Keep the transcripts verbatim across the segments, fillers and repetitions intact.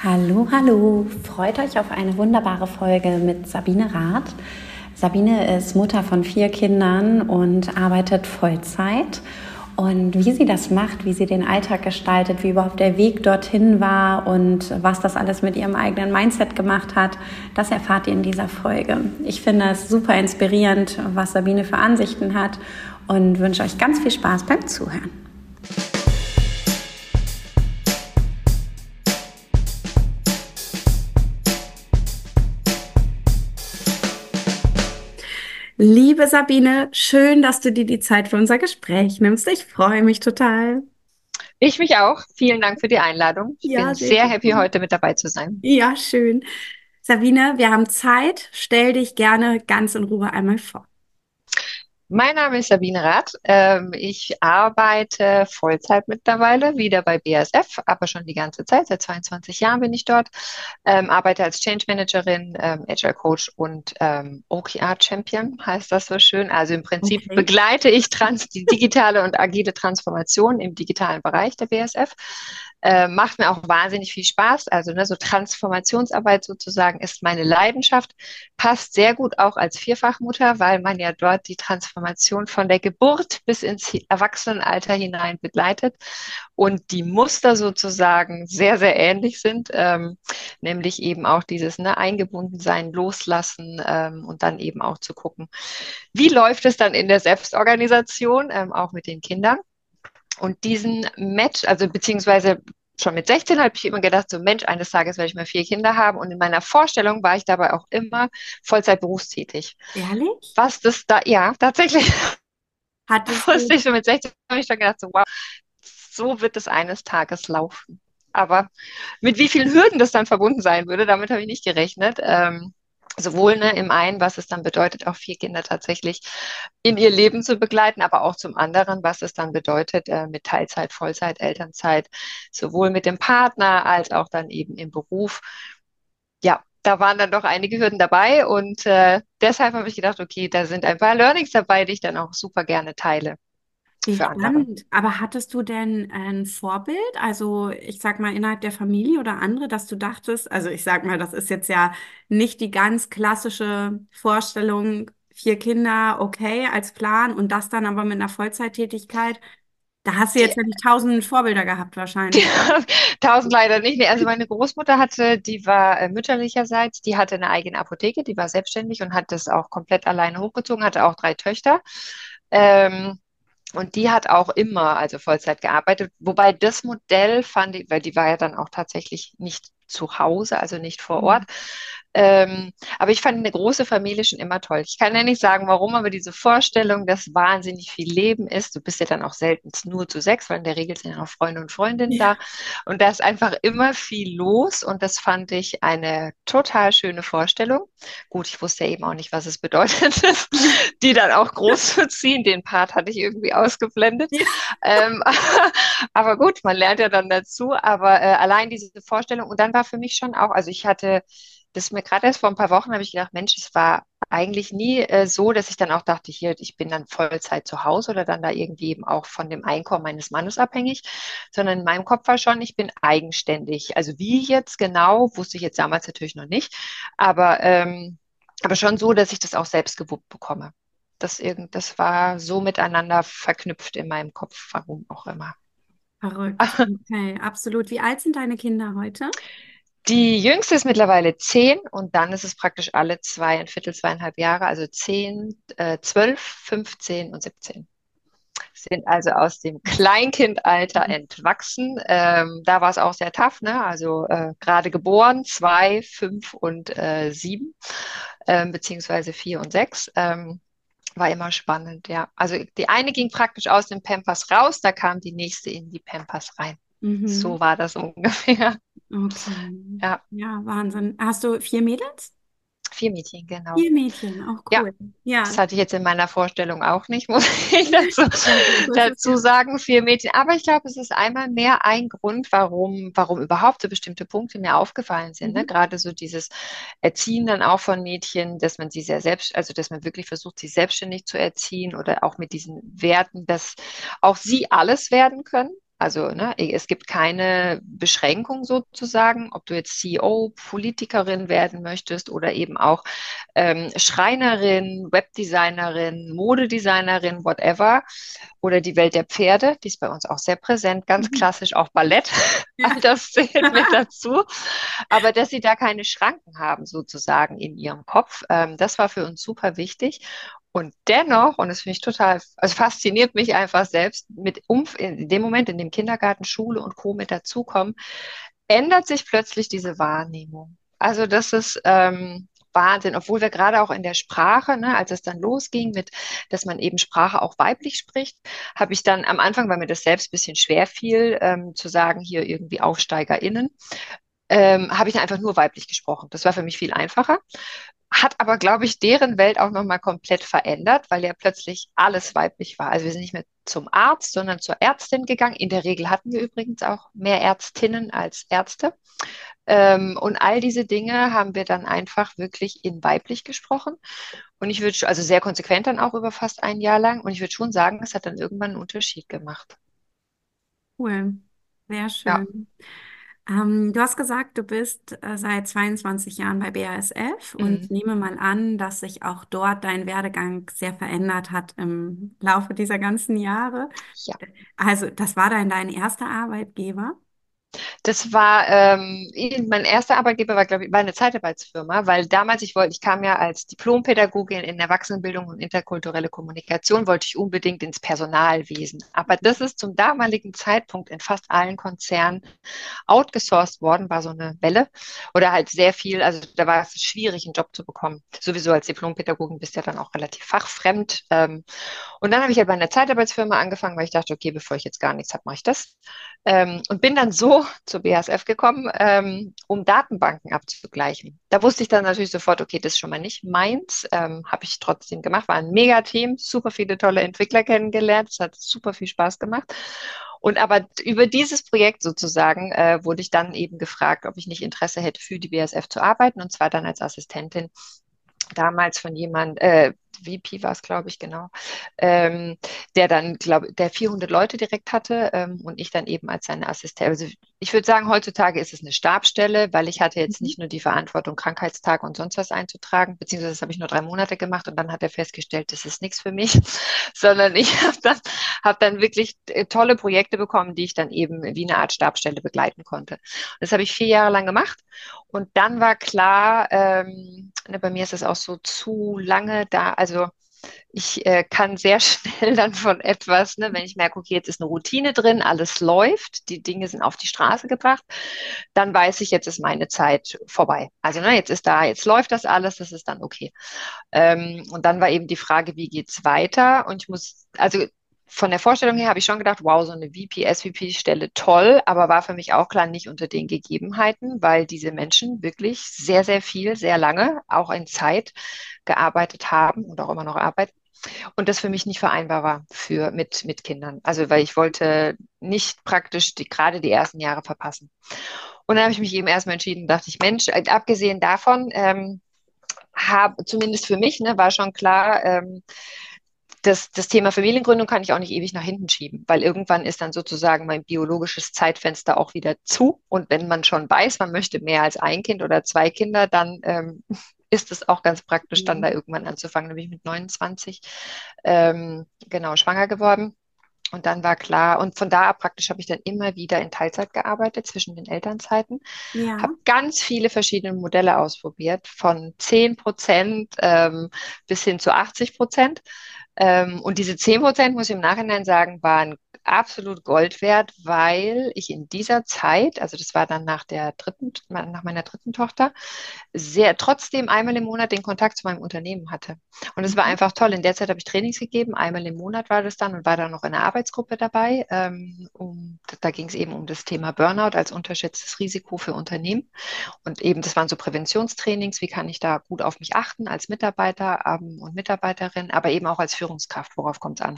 Hallo, hallo. Freut euch auf eine wunderbare Folge mit Sabine Rath. Sabine ist Mutter von vier Kindern und arbeitet Vollzeit. Und wie sie das macht, wie sie den Alltag gestaltet, wie überhaupt der Weg dorthin war und was das alles mit ihrem eigenen Mindset gemacht hat, das erfahrt ihr in dieser Folge. Ich finde es super inspirierend, was Sabine für Ansichten hat und wünsche euch ganz viel Spaß beim Zuhören. Liebe Sabine, schön, dass du dir die Zeit für unser Gespräch nimmst. Ich freue mich total. Ich mich auch. Vielen Dank für die Einladung. Ich bin Ja, sehr sehr happy, gerne. heute mit dabei zu sein. Ja, schön. Sabine, wir haben Zeit. Stell dich gerne ganz in Ruhe einmal vor. Mein Name ist Sabine Rath. Ähm, ich arbeite Vollzeit mittlerweile wieder bei B A S F, aber schon die ganze Zeit. Seit zweiundzwanzig Jahren bin ich dort. Ähm, arbeite als Change Managerin, ähm, Agile Coach und ähm, O K R Champion, heißt das so schön. Also im Prinzip Okay. begleite ich trans die digitale und agile Transformation im digitalen Bereich der B A S F. Äh, macht mir auch wahnsinnig viel Spaß. Also ne, so Transformationsarbeit sozusagen ist meine Leidenschaft. Passt sehr gut auch als Vierfachmutter, weil man ja dort die Transformation von der Geburt bis ins Erwachsenenalter hinein begleitet und die Muster sozusagen sehr, sehr ähnlich sind, ähm, nämlich eben auch dieses ne, Eingebundensein, Loslassen ähm, und dann eben auch zu gucken, wie läuft es dann in der Selbstorganisation, ähm, auch mit den Kindern. Und diesen Match, also beziehungsweise schon mit sechzehn habe ich immer gedacht, so Mensch, eines Tages werde ich mal vier Kinder haben. Und in meiner Vorstellung war ich dabei auch immer Vollzeit berufstätig. Ehrlich? Was das da, ja, tatsächlich Hattest wusste du, ich schon mit sechzehn, habe ich schon gedacht, so wow, so wird es eines Tages laufen. Aber mit wie vielen Hürden das dann verbunden sein würde, damit habe ich nicht gerechnet. Ähm, sowohl ne, im einen, was es dann bedeutet, auch vier Kinder tatsächlich in ihr Leben zu begleiten, aber auch zum anderen, was es dann bedeutet, äh, mit Teilzeit, Vollzeit, Elternzeit, sowohl mit dem Partner als auch dann eben im Beruf. Ja, da waren dann doch einige Hürden dabei und äh, deshalb habe ich gedacht, okay, da sind ein paar Learnings dabei, die ich dann auch super gerne teile wie für andere. spannend. Aber hattest du denn ein Vorbild? Also, ich sag mal, innerhalb der Familie oder andere, dass du dachtest, also ich sag mal, das ist jetzt ja nicht die ganz klassische Vorstellung, vier Kinder, okay, als Plan und das dann aber mit einer Vollzeittätigkeit. Da hast du Die jetzt ja nicht tausend Vorbilder gehabt, wahrscheinlich. tausend leider nicht. Nee, also meine Großmutter hatte, die war äh, mütterlicherseits, die hatte eine eigene Apotheke, die war selbstständig und hat das auch komplett alleine hochgezogen, hatte auch drei Töchter. Ähm, und die hat auch immer, also Vollzeit gearbeitet. Wobei das Modell fand ich, weil die war ja dann auch tatsächlich nicht zu Hause, also nicht vor Ort. Mhm. Ähm, aber ich fand eine große Familie schon immer toll. Ich kann ja nicht sagen, warum, aber diese Vorstellung, dass wahnsinnig viel Leben ist, du bist ja dann auch selten nur zu sechs, weil in der Regel sind ja noch Freunde und Freundinnen da. Ja. Und da ist einfach immer viel los und das fand ich eine total schöne Vorstellung. Gut, ich wusste ja eben auch nicht, was es bedeutet, die dann auch groß zu ziehen. Den Part hatte ich irgendwie ausgeblendet. Ja. Ähm, aber gut, man lernt ja dann dazu. Aber äh, allein diese Vorstellung und dann war für mich schon auch, also ich hatte das ist mir gerade erst vor ein paar Wochen habe ich gedacht, Mensch, es war eigentlich nie äh, so, dass ich dann auch dachte, hier, ich bin dann Vollzeit zu Hause oder dann da irgendwie eben auch von dem Einkommen meines Mannes abhängig, sondern in meinem Kopf war schon, ich bin eigenständig. Also wie jetzt genau, wusste ich jetzt damals natürlich noch nicht, aber, ähm, aber schon so, dass ich das auch selbst gewuppt bekomme. Das, irgend, das war so miteinander verknüpft in meinem Kopf, warum auch immer. Verrückt. Okay, absolut. Wie alt sind deine Kinder heute? Die jüngste ist mittlerweile zehn und dann ist es praktisch alle zwei, ein Viertel, zweieinhalb Jahre, also zehn, äh, zwölf, fünfzehn und siebzehn. Sind also aus dem Kleinkindalter entwachsen. Ähm, da war es auch sehr tough, ne? Also äh, gerade geboren, zwei, fünf und äh, sieben, ähm, beziehungsweise vier und sechs. Ähm, war immer spannend, ja. Also die eine ging praktisch aus dem Pampers raus, da kam die nächste in die Pampers rein. Mhm. So war das ungefähr. Okay. Ja, Ja, Wahnsinn. Hast du vier Mädels? vier Mädchen, genau. Vier Mädchen, auch Ja, cool. das Ja. hatte ich jetzt in meiner Vorstellung auch nicht, muss ich dazu, Ja, gut, das ist dazu ja. sagen, vier Mädchen. Aber ich glaube, es ist einmal mehr ein Grund, warum, warum überhaupt so bestimmte Punkte mir aufgefallen sind. Ne? Mhm. Gerade so dieses Erziehen dann auch von Mädchen, dass man sie sehr selbst, also dass man wirklich versucht, sie selbstständig zu erziehen oder auch mit diesen Werten, dass auch sie alles werden können. Also ne, es gibt keine Beschränkung sozusagen, ob du jetzt C E O, Politikerin werden möchtest oder eben auch ähm, Schreinerin, Webdesignerin, Modedesignerin, whatever. Oder die Welt der Pferde, die ist bei uns auch sehr präsent, ganz Mhm. klassisch auch Ballett. Ja. All das zählt mit dazu. Aber dass sie da keine Schranken haben sozusagen in ihrem Kopf, ähm, das war für uns super wichtig. Und dennoch, und das finde ich total, also fasziniert mich einfach selbst, mit Umf in dem Moment, in dem Kindergarten, Schule und Co. mit dazukommen, ändert sich plötzlich diese Wahrnehmung. Also das ist ähm, Wahnsinn, obwohl wir gerade auch in der Sprache, ne, als es dann losging mit, dass man eben Sprache auch weiblich spricht, habe ich dann am Anfang, weil mir das selbst ein bisschen schwer fiel, ähm, zu sagen, hier irgendwie AufsteigerInnen, ähm, habe ich einfach nur weiblich gesprochen. Das war für mich viel einfacher. Hat aber, glaube ich, deren Welt auch nochmal komplett verändert, weil ja plötzlich alles weiblich war. Also wir sind nicht mehr zum Arzt, sondern zur Ärztin gegangen. In der Regel hatten wir übrigens auch mehr Ärztinnen als Ärzte. Ähm, und all diese Dinge haben wir dann einfach wirklich in weiblich gesprochen. Und ich würde, also sehr konsequent dann auch über fast ein Jahr lang. Und ich würde schon sagen, es hat dann irgendwann einen Unterschied gemacht. Cool, sehr Ja. schön. Ähm, du hast gesagt, du bist äh, seit zweiundzwanzig Jahren bei B A S F und Mhm. nehme mal an, dass sich auch dort dein Werdegang sehr verändert hat im Laufe dieser ganzen Jahre. Ja. Also, das war dann dein erster Arbeitgeber? Das war, ähm, mein erster Arbeitgeber war, glaube ich, war eine Zeitarbeitsfirma, weil damals, ich wollte, ich kam ja als Diplompädagogin in Erwachsenenbildung und interkulturelle Kommunikation, wollte ich unbedingt ins Personalwesen. Aber das ist zum damaligen Zeitpunkt in fast allen Konzernen outgesourced worden, war so eine Welle. Oder halt sehr viel, also da war es schwierig, einen Job zu bekommen. Sowieso als Diplompädagogin bist du ja dann auch relativ fachfremd. Ähm, und dann habe ich halt bei einer Zeitarbeitsfirma angefangen, weil ich dachte, okay, bevor ich jetzt gar nichts habe, mache ich das. Ähm, und bin dann so zur B A S F gekommen, ähm, um Datenbanken abzugleichen. Da wusste ich dann natürlich sofort, okay, das ist schon mal nicht meins. Ähm, habe ich trotzdem gemacht. War ein Mega-Team, super viele tolle Entwickler kennengelernt. Es hat super viel Spaß gemacht. Und aber über dieses Projekt sozusagen äh, wurde ich dann eben gefragt, ob ich nicht Interesse hätte, für die B A S F zu arbeiten, und zwar dann als Assistentin damals von jemand, äh, V P war es, glaube ich, genau, ähm, der dann, glaube der vierhundert Leute direkt hatte, ähm, und ich dann eben als seine Assistentin. Also ich würde sagen, heutzutage ist es eine Stabsstelle, weil ich hatte jetzt Mhm. nicht nur die Verantwortung, Krankheitstage und sonst was einzutragen, beziehungsweise das habe ich nur drei Monate gemacht und dann hat er festgestellt, das ist nichts für mich, sondern ich habe dann, hab dann wirklich äh, tolle Projekte bekommen, die ich dann eben wie eine Art Stabsstelle begleiten konnte. Das habe ich vier Jahre lang gemacht. Und dann war klar, ähm, ne, bei mir ist es auch so zu lange da. Also ich äh, kann sehr schnell dann von etwas, ne, wenn ich merke, okay, jetzt ist eine Routine drin, alles läuft, die Dinge sind auf die Straße gebracht, dann weiß ich, jetzt ist meine Zeit vorbei. Also ne, jetzt ist da, jetzt läuft das alles, das ist dann okay. Ähm, und dann war eben die Frage, wie geht's weiter? Und ich muss, also von der Vorstellung her habe ich schon gedacht, wow, so eine V P, S V P-Stelle toll, aber war für mich auch klar nicht unter den Gegebenheiten, weil diese Menschen wirklich sehr, sehr viel, sehr lange, auch in Zeit gearbeitet haben und auch immer noch arbeiten. Und das für mich nicht vereinbar war für, mit, mit Kindern. Also, weil ich wollte nicht praktisch die, gerade die ersten Jahre verpassen. Und dann habe ich mich eben erstmal entschieden, dachte ich, Mensch, äh, abgesehen davon, ähm, hab, zumindest für mich, ne, war schon klar, ähm, das, das Thema Familiengründung kann ich auch nicht ewig nach hinten schieben, weil irgendwann ist dann sozusagen mein biologisches Zeitfenster auch wieder zu. Und wenn man schon weiß, man möchte mehr als ein Kind oder zwei Kinder, dann ähm, ist es auch ganz praktisch, dann da Mhm. irgendwann anzufangen. Da bin ich mit neunundzwanzig ähm, genau schwanger geworden. Und dann war klar, und von da ab praktisch habe ich dann immer wieder in Teilzeit gearbeitet zwischen den Elternzeiten, Ja. habe ganz viele verschiedene Modelle ausprobiert, von zehn Prozent ähm, bis hin zu achtzig Prozent. Ähm, und diese zehn Prozent, muss ich im Nachhinein sagen, waren absolut Gold wert, weil ich in dieser Zeit, also das war dann nach der dritten, nach meiner dritten Tochter, sehr trotzdem einmal im Monat den Kontakt zu meinem Unternehmen hatte. Und es war Mhm. einfach toll. In der Zeit habe ich Trainings gegeben. Einmal im Monat war das dann und war dann noch in einer Arbeitsgruppe dabei. Ähm, um, da ging es eben um das Thema Burnout als unterschätztes Risiko für Unternehmen. Und eben, das waren so Präventionstrainings. Wie kann ich da gut auf mich achten als Mitarbeiter ähm, und Mitarbeiterin, aber eben auch als Führungskraft. Worauf kommt es an?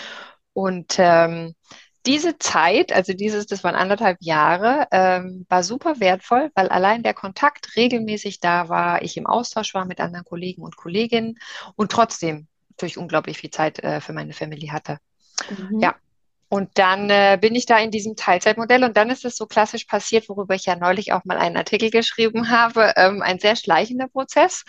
Und ähm, diese Zeit, also dieses, das waren anderthalb Jahre, ähm, war super wertvoll, weil allein der Kontakt regelmäßig da war, ich im Austausch war mit anderen Kollegen und Kolleginnen und trotzdem natürlich unglaublich viel Zeit äh, für meine Family hatte. Mhm. Ja, Und dann äh, bin ich da in diesem Teilzeitmodell und dann ist es so klassisch passiert, worüber ich ja neulich auch mal einen Artikel geschrieben habe, ähm, ein sehr schleichender Prozess,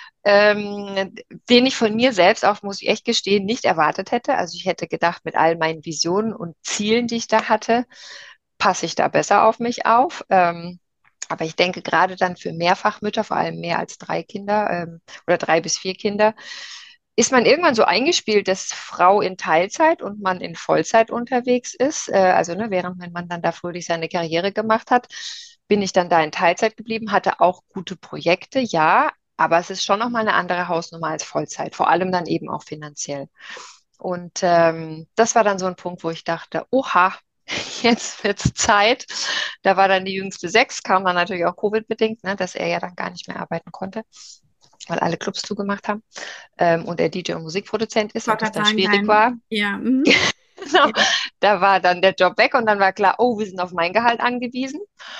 ähm, den ich von mir selbst auch, muss ich echt gestehen, nicht erwartet hätte. Also ich hätte gedacht, mit all meinen Visionen und Zielen, die ich da hatte, passe ich da besser auf mich auf. Ähm, aber ich denke, gerade dann für Mehrfachmütter, vor allem mehr als drei Kinder ähm, oder drei bis vier Kinder, ist man irgendwann so eingespielt, dass Frau in Teilzeit und Mann in Vollzeit unterwegs ist. Äh, also ne, während mein Mann dann da fröhlich seine Karriere gemacht hat, bin ich dann da in Teilzeit geblieben, hatte auch gute Projekte, ja, aber es ist schon nochmal eine andere Hausnummer als Vollzeit, vor allem dann eben auch finanziell. Und ähm, das war dann so ein Punkt, wo ich dachte, oha, jetzt wird's Zeit. Da war dann die jüngste sechs, kam dann natürlich auch Covid-bedingt, ne, dass er ja dann gar nicht mehr arbeiten konnte, weil alle Clubs zugemacht haben ähm, und er D J und Musikproduzent Ich ist wollte und das gerade dann sagen, schwierig dein, war. ja, mhm. Genau. Ja. Da war dann der Job weg und dann war klar, oh, wir sind auf mein Gehalt angewiesen.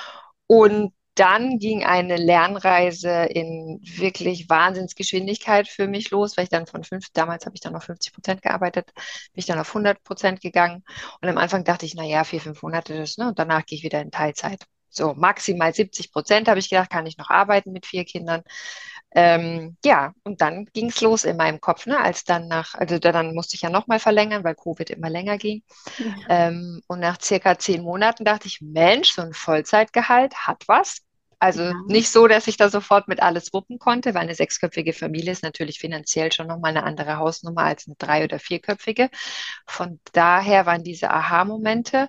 Und dann ging eine Lernreise in wirklich Wahnsinnsgeschwindigkeit für mich los, weil ich dann von fünf, damals habe ich dann noch fünfzig Prozent gearbeitet, bin ich dann auf hundert Prozent gegangen. Und am Anfang dachte ich, na ja, vier, fünf Monate, das, ne, und danach gehe ich wieder in Teilzeit. So maximal siebzig Prozent habe ich gedacht, kann ich noch arbeiten mit vier Kindern. Ähm, ja, und dann ging es los in meinem Kopf, ne, als dann nach, also dann musste ich ja nochmal verlängern, weil Covid immer länger ging. Ja. Ähm, und nach circa zehn Monaten dachte ich, Mensch, so ein Vollzeitgehalt hat was. Also Ja. nicht so, dass ich da sofort mit alles wuppen konnte, weil eine sechsköpfige Familie ist natürlich finanziell schon nochmal eine andere Hausnummer als eine drei- oder vierköpfige. Von daher waren diese Aha-Momente,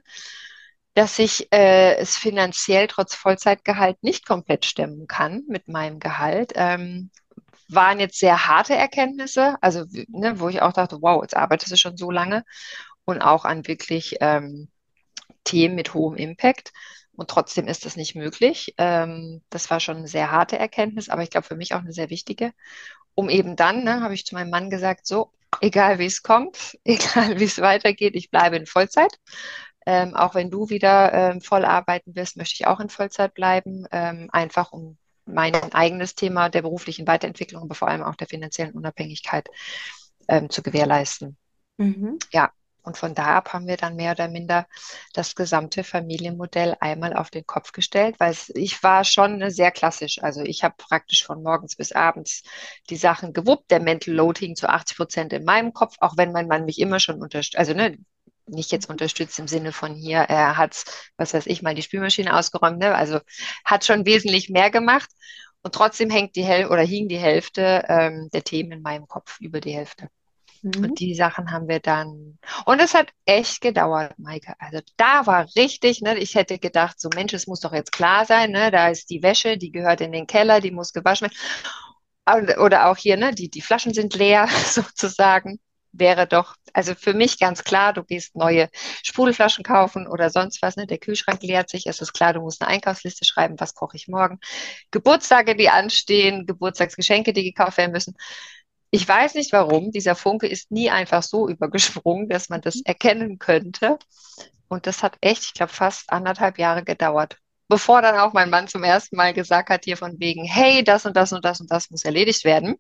dass ich äh, es finanziell trotz Vollzeitgehalt nicht komplett stemmen kann mit meinem Gehalt. Ähm, waren jetzt sehr harte Erkenntnisse, also ne, wo ich auch dachte, wow, jetzt arbeitest du schon so lange und auch an wirklich ähm, Themen mit hohem Impact. Und trotzdem ist das nicht möglich. Ähm, das war schon eine sehr harte Erkenntnis, aber ich glaube für mich auch eine sehr wichtige. Um eben dann, ne, habe ich zu meinem Mann gesagt, so, egal wie es kommt, egal wie es weitergeht, ich bleibe in Vollzeit. Ähm, auch wenn du wieder ähm, voll arbeiten wirst, möchte ich auch in Vollzeit bleiben, ähm, einfach um mein eigenes Thema der beruflichen Weiterentwicklung, aber vor allem auch der finanziellen Unabhängigkeit ähm, zu gewährleisten. Mhm. Ja, und von da ab haben wir dann mehr oder minder das gesamte Familienmodell einmal auf den Kopf gestellt, weil es, ich war schon ne, sehr klassisch. Also ich habe praktisch von morgens bis abends die Sachen gewuppt. Der Mental Load hing zu achtzig Prozent in meinem Kopf, auch wenn mein Mann mich immer schon unterstützt, also ne, nicht jetzt unterstützt im Sinne von hier, er hat, was weiß ich, mal die Spülmaschine ausgeräumt, ne? Also hat schon wesentlich mehr gemacht. Und trotzdem hängt die Hälfte oder hing die Hälfte ähm, der Themen in meinem Kopf, über die Hälfte. Mhm. Und die Sachen haben wir dann. Und es hat echt gedauert, Maike. Also da war richtig, ne, ich hätte gedacht, so Mensch, es muss doch jetzt klar sein, ne, da ist die Wäsche, die gehört in den Keller, die muss gewaschen werden. Oder auch hier, ne, die, die Flaschen sind leer, sozusagen. Wäre doch, also für mich ganz klar, du gehst neue Sprudelflaschen kaufen oder sonst was, ne? Der Kühlschrank leert sich, es ist klar, du musst eine Einkaufsliste schreiben, was koche ich morgen. Geburtstage, die anstehen, Geburtstagsgeschenke, die gekauft werden müssen. Ich weiß nicht warum, dieser Funke ist nie einfach so übergesprungen, dass man das erkennen könnte. Und das hat echt, ich glaube, fast anderthalb Jahre gedauert. Bevor dann auch mein Mann zum ersten Mal gesagt hat, hier von wegen, hey, das und das und das und das muss erledigt werden.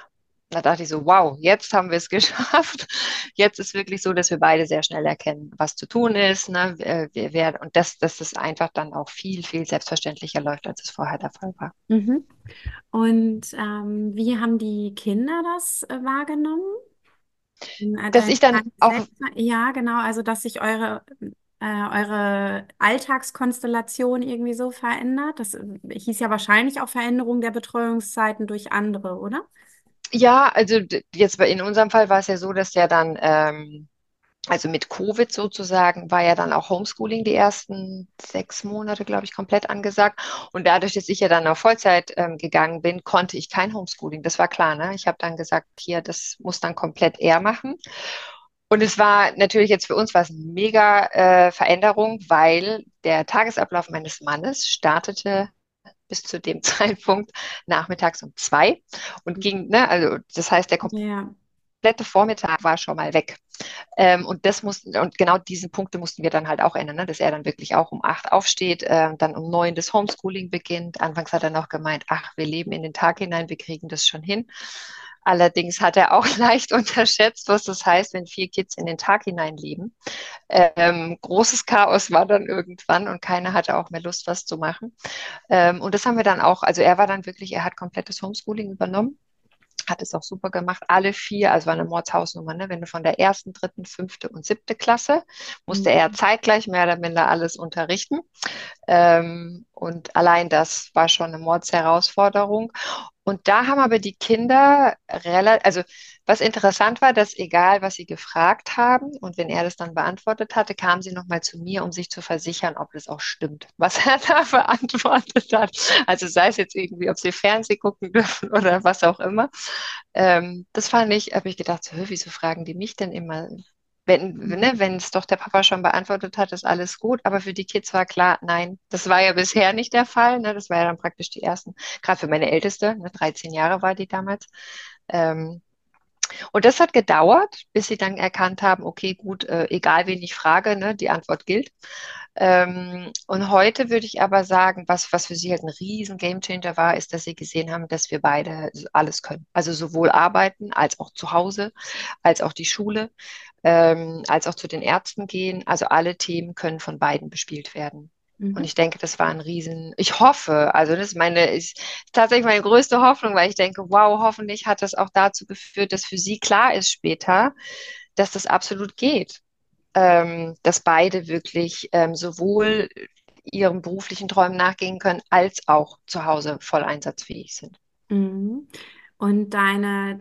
Da dachte ich so, wow, jetzt haben wir es geschafft. Jetzt ist wirklich so, dass wir beide sehr schnell erkennen, was zu tun ist. Ne? Wir, wir, wir, und dass, dass es einfach dann auch viel, viel selbstverständlicher läuft, als es vorher der Fall war. Mhm. Und ähm, wie haben die Kinder das äh, wahrgenommen? Äh, Dass Dein ich dann Mann auch selbst, ja, genau, also dass sich eure, äh, eure Alltagskonstellation irgendwie so verändert. Das äh, hieß ja wahrscheinlich auch Veränderung der Betreuungszeiten durch andere, oder? ja, also d- jetzt bei- in unserem Fall war es ja so, dass der dann, ähm, also mit Covid sozusagen, war ja dann auch Homeschooling die ersten sechs Monate, glaube ich, komplett angesagt. Und dadurch, dass ich ja dann auf Vollzeit ähm, gegangen bin, konnte ich kein Homeschooling. Das war klar, ne? Ich habe dann gesagt, hier, das muss dann komplett er machen. Und es war natürlich jetzt für uns was mega äh, Veränderung, weil der Tagesablauf meines Mannes startete bis zu dem Zeitpunkt nachmittags um zwei und ging, ne, also das heißt, der Ja. komplette Vormittag war schon mal weg. Ähm, und das mussten, und genau diese Punkte mussten wir dann halt auch ändern, ne, dass er dann wirklich auch um acht aufsteht, äh, dann um neun das Homeschooling beginnt. Anfangs hat er noch gemeint, ach, wir leben in den Tag hinein, wir kriegen das schon hin. Allerdings hat er auch leicht unterschätzt, was das heißt, wenn vier Kids in den Tag hinein leben. Ähm, großes Chaos war dann irgendwann und keiner hatte auch mehr Lust, was zu machen. Ähm, und das haben wir dann auch, also er war dann wirklich, er hat komplettes Homeschooling übernommen, hat es auch super gemacht. Alle vier, also war eine Mordshausnummer, ne? Wenn du von der ersten, dritten, fünfte und siebte Klasse musste er Mhm. zeitgleich mehr oder minder alles unterrichten. Ähm, und allein das war schon eine Mordsherausforderung. Und da haben aber die Kinder relativ, also was interessant war, dass egal, was sie gefragt haben und wenn er das dann beantwortet hatte, kamen sie nochmal zu mir, um sich zu versichern, ob das auch stimmt, was er da beantwortet hat. Also sei es jetzt irgendwie, ob sie Fernsehen gucken dürfen oder was auch immer. Ähm, das fand ich, habe ich gedacht, so, hö, wieso fragen die mich denn immer? Wenn, ne, wenn es doch der Papa schon beantwortet hat, ist alles gut. Aber für die Kids war klar, nein, das war ja bisher nicht der Fall. Ne? Das war ja dann praktisch die ersten, gerade für meine Älteste, ne, dreizehn Jahre war die damals. Ähm, und das hat gedauert, bis sie dann erkannt haben, okay, gut, äh, egal wen ich frage, ne, die Antwort gilt. Ähm, und heute würde ich aber sagen, was, was für sie halt ein riesen Gamechanger war, ist, dass sie gesehen haben, dass wir beide alles können. Also sowohl arbeiten als auch zu Hause, als auch die Schule, ähm, als auch zu den Ärzten gehen. Also alle Themen können von beiden bespielt werden. Und Mhm. ich denke, das war ein Riesen, ich hoffe, also das ist meine, ist tatsächlich meine größte Hoffnung, weil ich denke, wow, hoffentlich hat das auch dazu geführt, dass für sie klar ist später, dass das absolut geht. Ähm, dass beide wirklich ähm, sowohl ihren beruflichen Träumen nachgehen können, als auch zu Hause voll einsatzfähig sind. Mhm. Und deine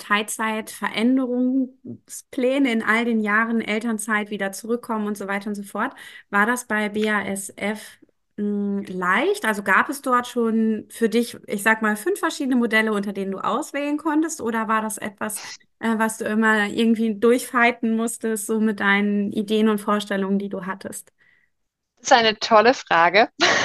Teilzeitveränderungspläne in all den Jahren Elternzeit wieder zurückkommen und so weiter und so fort, war das bei B A S F mh, leicht? Also gab es dort schon für dich, ich sag mal, fünf verschiedene Modelle, unter denen du auswählen konntest, oder war das etwas, äh, was du immer irgendwie durchfighten musstest, so mit deinen Ideen und Vorstellungen, die du hattest? Das ist eine tolle Frage.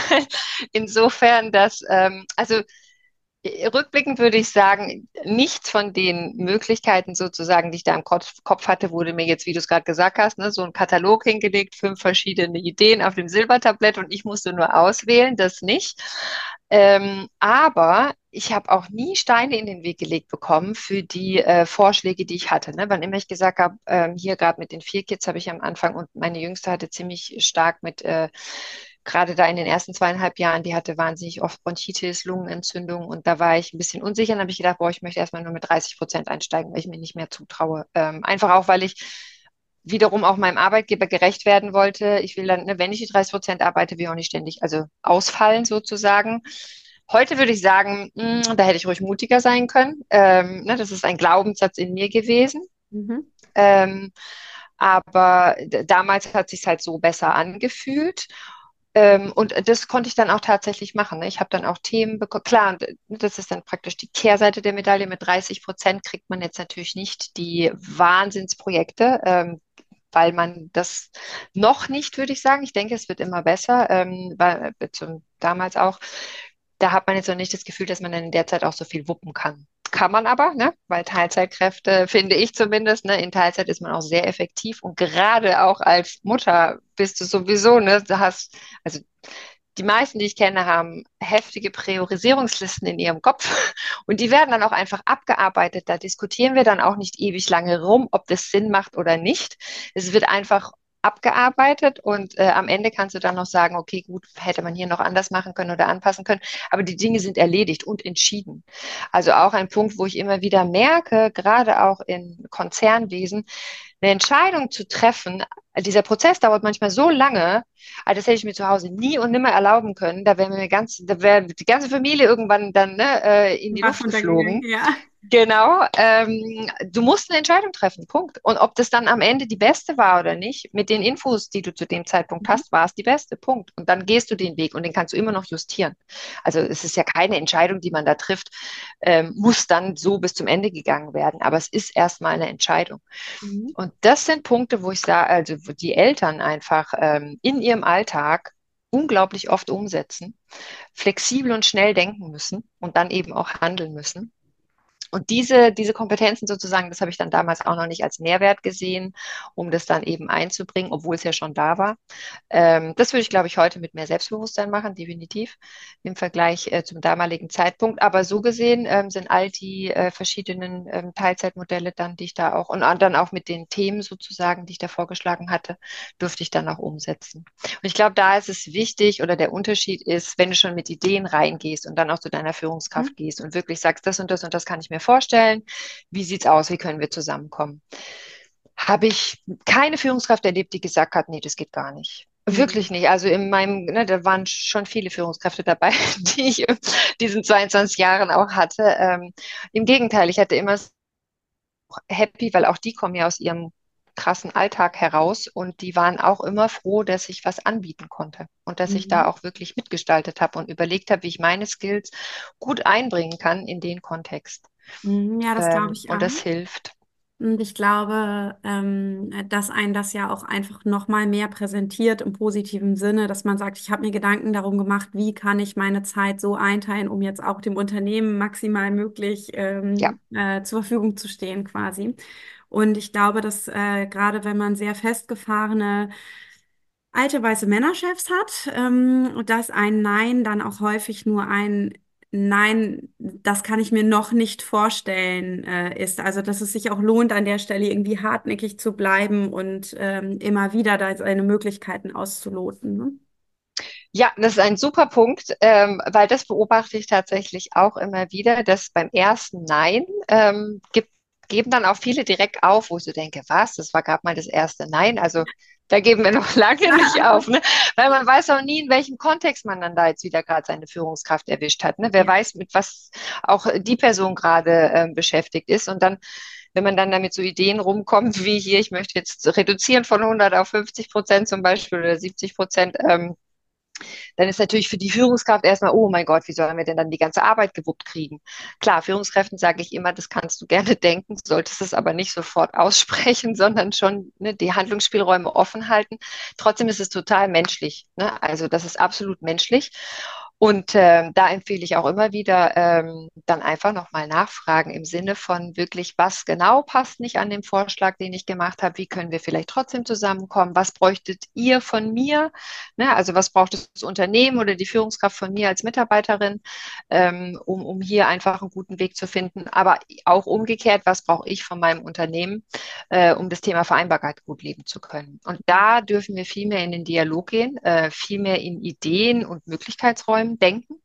Insofern, dass, ähm, also rückblickend würde ich sagen, nichts von den Möglichkeiten sozusagen, die ich da im Kopf, Kopf hatte, wurde mir jetzt, wie du es gerade gesagt hast, ne, so ein Katalog hingelegt, fünf verschiedene Ideen auf dem Silbertablett und ich musste nur auswählen, das nicht. Ähm, aber ich habe auch nie Steine in den Weg gelegt bekommen für die äh, Vorschläge, die ich hatte. Ne? Wann immer ich gesagt habe, ähm, hier gerade mit den vier Kids habe ich am Anfang und meine Jüngste hatte ziemlich stark mit äh, gerade da in den ersten zweieinhalb Jahren, die hatte wahnsinnig oft Bronchitis, Lungenentzündung und da war ich ein bisschen unsicher. Dann habe ich gedacht, boah, ich möchte erstmal nur mit dreißig Prozent einsteigen, weil ich mir nicht mehr zutraue. Ähm, einfach auch, weil ich wiederum auch meinem Arbeitgeber gerecht werden wollte. Ich will dann, ne, wenn ich die dreißig Prozent arbeite, will ich auch nicht ständig, also ausfallen sozusagen. Heute würde ich sagen, mh, da hätte ich ruhig mutiger sein können. Ähm, ne, das ist ein Glaubenssatz in mir gewesen. Mhm. Ähm, aber d- damals hat sich halt so besser angefühlt. Ähm, und das konnte ich dann auch tatsächlich machen. Ne? Ich habe dann auch Themen bekommen. Klar, und äh, das ist dann praktisch die Kehrseite der Medaille. Mit dreißig Prozent kriegt man jetzt natürlich nicht die Wahnsinnsprojekte, ähm, weil man das noch nicht, würde ich sagen. Ich denke, es wird immer besser, ähm, weil, äh, zum, damals auch. Da hat man jetzt noch nicht das Gefühl, dass man dann in der Zeit auch so viel wuppen kann. Kann man aber, ne? Weil Teilzeitkräfte, finde ich zumindest, ne? In Teilzeit ist man auch sehr effektiv und gerade auch als Mutter bist du sowieso, ne? Du hast, also die meisten, die ich kenne, haben heftige Priorisierungslisten in ihrem Kopf und die werden dann auch einfach abgearbeitet. Da diskutieren wir dann auch nicht ewig lange rum, ob das Sinn macht oder nicht. Es wird einfach abgearbeitet und äh, am Ende kannst du dann noch sagen, okay, gut, hätte man hier noch anders machen können oder anpassen können, aber die Dinge sind erledigt und entschieden. Also auch ein Punkt, wo ich immer wieder merke, gerade auch in Konzernwesen, eine Entscheidung zu treffen, dieser Prozess dauert manchmal so lange, also das hätte ich mir zu Hause nie und nimmer erlauben können. Da wäre mir ganz, da wäre die ganze Familie irgendwann dann ne, äh, in die Was Luft untergegangen, geflogen. ja. Genau, ähm, du musst eine Entscheidung treffen, Punkt. Und ob das dann am Ende die beste war oder nicht, mit den Infos, die du zu dem Zeitpunkt Mhm. hast, war es die beste, Punkt. Und dann gehst du den Weg und den kannst du immer noch justieren. Also es ist ja keine Entscheidung, die man da trifft, ähm, muss dann so bis zum Ende gegangen werden. Aber es ist erstmal eine Entscheidung. Mhm. Und das sind Punkte, wo ich sage, also wo die Eltern einfach ähm, in ihrem Alltag unglaublich oft umsetzen, flexibel und schnell denken müssen und dann eben auch handeln müssen. Und diese, diese Kompetenzen sozusagen, das habe ich dann damals auch noch nicht als Mehrwert gesehen, um das dann eben einzubringen, obwohl es ja schon da war. Ähm, das würde ich, glaube ich, heute mit mehr Selbstbewusstsein machen, definitiv im Vergleich äh, zum damaligen Zeitpunkt. Aber so gesehen ähm, sind all die äh, verschiedenen ähm, Teilzeitmodelle dann, die ich da auch und dann auch mit den Themen sozusagen, die ich da vorgeschlagen hatte, durfte ich dann auch umsetzen. Und ich glaube, da ist es wichtig oder der Unterschied ist, wenn du schon mit Ideen reingehst und dann auch zu deiner Führungskraft gehst und wirklich sagst, das und das und das kann ich mir vorstellen. Wie sieht's aus? Wie können wir zusammenkommen? Habe ich keine Führungskraft erlebt, die gesagt hat, nee, das geht gar nicht. Mhm. Wirklich nicht. Also in meinem, ne, da waren schon viele Führungskräfte dabei, die ich in diesen zweiundzwanzig Jahren auch hatte. Ähm, im Gegenteil, ich hatte immer so happy, weil auch die kommen ja aus ihrem krassen Alltag heraus und die waren auch immer froh, dass ich was anbieten konnte und dass ich da Mhm. auch wirklich mitgestaltet habe und überlegt habe, wie ich meine Skills gut einbringen kann in den Kontext. Mhm. Ja, das glaube Ähm, ich und auch. das hilft. Und ich glaube, ähm, dass ein das ja auch einfach noch mal mehr präsentiert im positiven Sinne, dass man sagt, ich habe mir Gedanken darum gemacht, wie kann ich meine Zeit so einteilen, um jetzt auch dem Unternehmen maximal möglich Ja. ähm, äh, zur Verfügung zu stehen quasi. Und ich glaube, dass äh, gerade wenn man sehr festgefahrene alte weiße Männerchefs hat, ähm, dass ein Nein dann auch häufig nur ein Nein, das kann ich mir noch nicht vorstellen, äh, ist. Also, dass es sich auch lohnt, an der Stelle irgendwie hartnäckig zu bleiben und ähm, immer wieder da seine Möglichkeiten auszuloten. Ne? Ja, das ist ein super Punkt, ähm, weil das beobachte ich tatsächlich auch immer wieder, dass beim ersten Nein ähm, gibt, geben dann auch viele direkt auf, wo ich so denke, was, das war gerade mal das erste Nein. Also da geben wir noch lange nicht auf, ne? Weil man weiß auch nie, in welchem Kontext man dann da jetzt wieder gerade seine Führungskraft erwischt hat. Ne? Wer Ja. weiß, mit was auch die Person gerade ähm, beschäftigt ist. Und dann, wenn man dann damit so Ideen rumkommt, wie hier, ich möchte jetzt reduzieren von hundert auf fünfzig Prozent zum Beispiel oder siebzig Prozent, ähm, dann ist natürlich für die Führungskraft erstmal, oh mein Gott, wie sollen wir denn dann die ganze Arbeit gewuppt kriegen? Klar, Führungskräften sage ich immer, das kannst du gerne denken, solltest es aber nicht sofort aussprechen, sondern schon ne, die Handlungsspielräume offen halten. Trotzdem ist es total menschlich. Ne? Also das ist absolut menschlich. Und ähm, da empfehle ich auch immer wieder, ähm, dann einfach nochmal nachfragen im Sinne von wirklich, was genau passt nicht an dem Vorschlag, den ich gemacht habe, wie können wir vielleicht trotzdem zusammenkommen, was bräuchtet ihr von mir, ne? Also was braucht das Unternehmen oder die Führungskraft von mir als Mitarbeiterin, ähm, um, um hier einfach einen guten Weg zu finden, aber auch umgekehrt, was brauche ich von meinem Unternehmen, äh, um das Thema Vereinbarkeit gut leben zu können. Und da dürfen wir viel mehr in den Dialog gehen, äh, viel mehr in Ideen und Möglichkeitsräumen denken,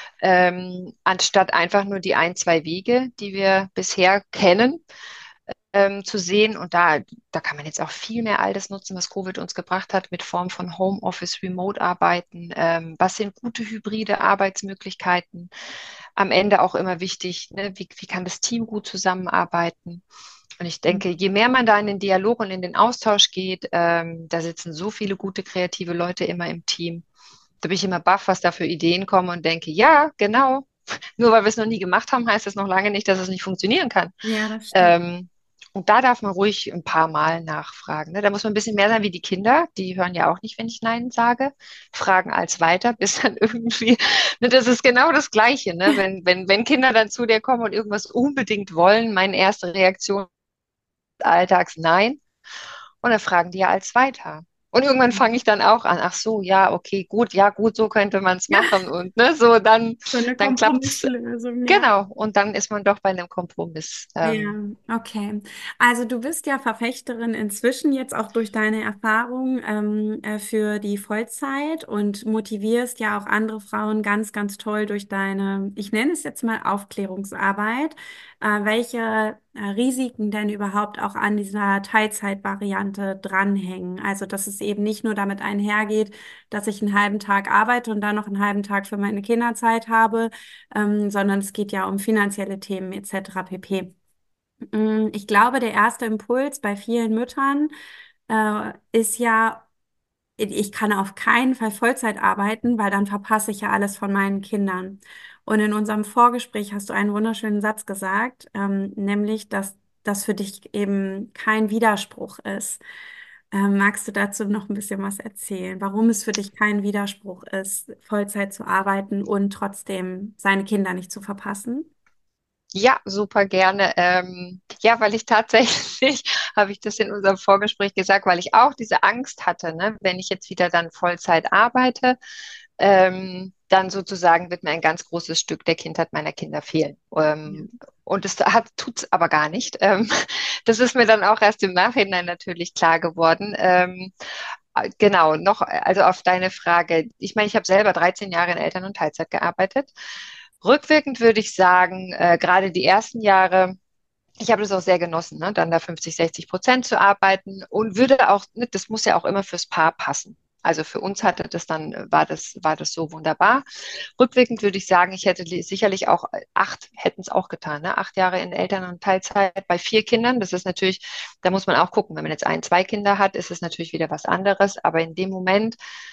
ähm, anstatt einfach nur die ein, zwei Wege, die wir bisher kennen, ähm, zu sehen. Und da, da kann man jetzt auch viel mehr all das nutzen, was Covid uns gebracht hat, mit Form von Homeoffice, Remote-Arbeiten. Ähm, was sind gute hybride Arbeitsmöglichkeiten? Am Ende auch immer wichtig, ne? Wie, wie kann das Team gut zusammenarbeiten? Und ich denke, je mehr man da in den Dialog und in den Austausch geht, ähm, da sitzen so viele gute kreative Leute immer im Team. Da bin ich immer baff, was da für Ideen kommen und denke, ja, genau. Nur weil wir es noch nie gemacht haben, heißt das noch lange nicht, dass es nicht funktionieren kann. Ja, das stimmt. Ähm, und da darf man ruhig ein paar Mal nachfragen. Ne? Da muss man ein bisschen mehr sein wie die Kinder. Die hören ja auch nicht, wenn ich Nein sage. Fragen als weiter, bis dann irgendwie, ne, das ist genau das Gleiche. Ne? Wenn, wenn, wenn Kinder dann zu dir kommen und irgendwas unbedingt wollen, meine erste Reaktion alltags Nein. Und dann fragen die ja als weiter. Und irgendwann fange ich dann auch an, ach so, ja, okay, gut, ja, gut, so könnte man es machen. Und ne, so dann, So eine dann klappt's. Kompromisslösung, ja. Genau. Und dann ist man doch bei einem Kompromiss. Ja, Ähm, okay. Also du bist ja Verfechterin inzwischen jetzt auch durch deine Erfahrung ähm, äh, für die Vollzeit und motivierst ja auch andere Frauen ganz, ganz toll durch deine, ich nenne es jetzt mal Aufklärungsarbeit, äh, welche äh, Risiken denn überhaupt auch an dieser Teilzeitvariante dranhängen. Also dass es eben nicht nur damit einhergeht, dass ich einen halben Tag arbeite und dann noch einen halben Tag für meine Kinderzeit habe, ähm, sondern es geht ja um finanzielle Themen et cetera pp. Mm, Ich glaube, der erste Impuls bei vielen Müttern äh, ist ja, ich kann auf keinen Fall Vollzeit arbeiten, weil dann verpasse ich ja alles von meinen Kindern. Und in unserem Vorgespräch hast du einen wunderschönen Satz gesagt, ähm, nämlich, dass das für dich eben kein Widerspruch ist. Ähm, magst du dazu noch ein bisschen was erzählen, warum es für dich kein Widerspruch ist, Vollzeit zu arbeiten und trotzdem seine Kinder nicht zu verpassen? Ja, super gerne. Ähm, ja, weil ich tatsächlich, habe ich das in unserem Vorgespräch gesagt, weil ich auch diese Angst hatte, ne, wenn ich jetzt wieder dann Vollzeit arbeite, ähm, dann sozusagen wird mir ein ganz großes Stück der Kindheit meiner Kinder fehlen. Ja. Ähm, und das hat, tut's aber gar nicht. Ähm, das ist mir dann auch erst im Nachhinein natürlich klar geworden. Ähm, äh, genau, noch, also auf deine Frage. Ich meine, ich habe selber dreizehn Jahre in Eltern- und Teilzeit gearbeitet. Rückwirkend würde ich sagen, äh, gerade die ersten Jahre, ich habe das auch sehr genossen, ne, dann da fünfzig, sechzig Prozent zu arbeiten und würde auch, ne, das muss ja auch immer fürs Paar passen. Also für uns hatte das dann, äh, war das, war das so wunderbar. Rückwirkend würde ich sagen, ich hätte li- sicherlich auch äh, acht, hätten es auch getan, ne? Acht Jahre in Eltern- und Teilzeit bei vier Kindern. Das ist natürlich, da muss man auch gucken, wenn man jetzt ein, zwei Kinder hat, ist es natürlich wieder was anderes. Aber in dem Moment,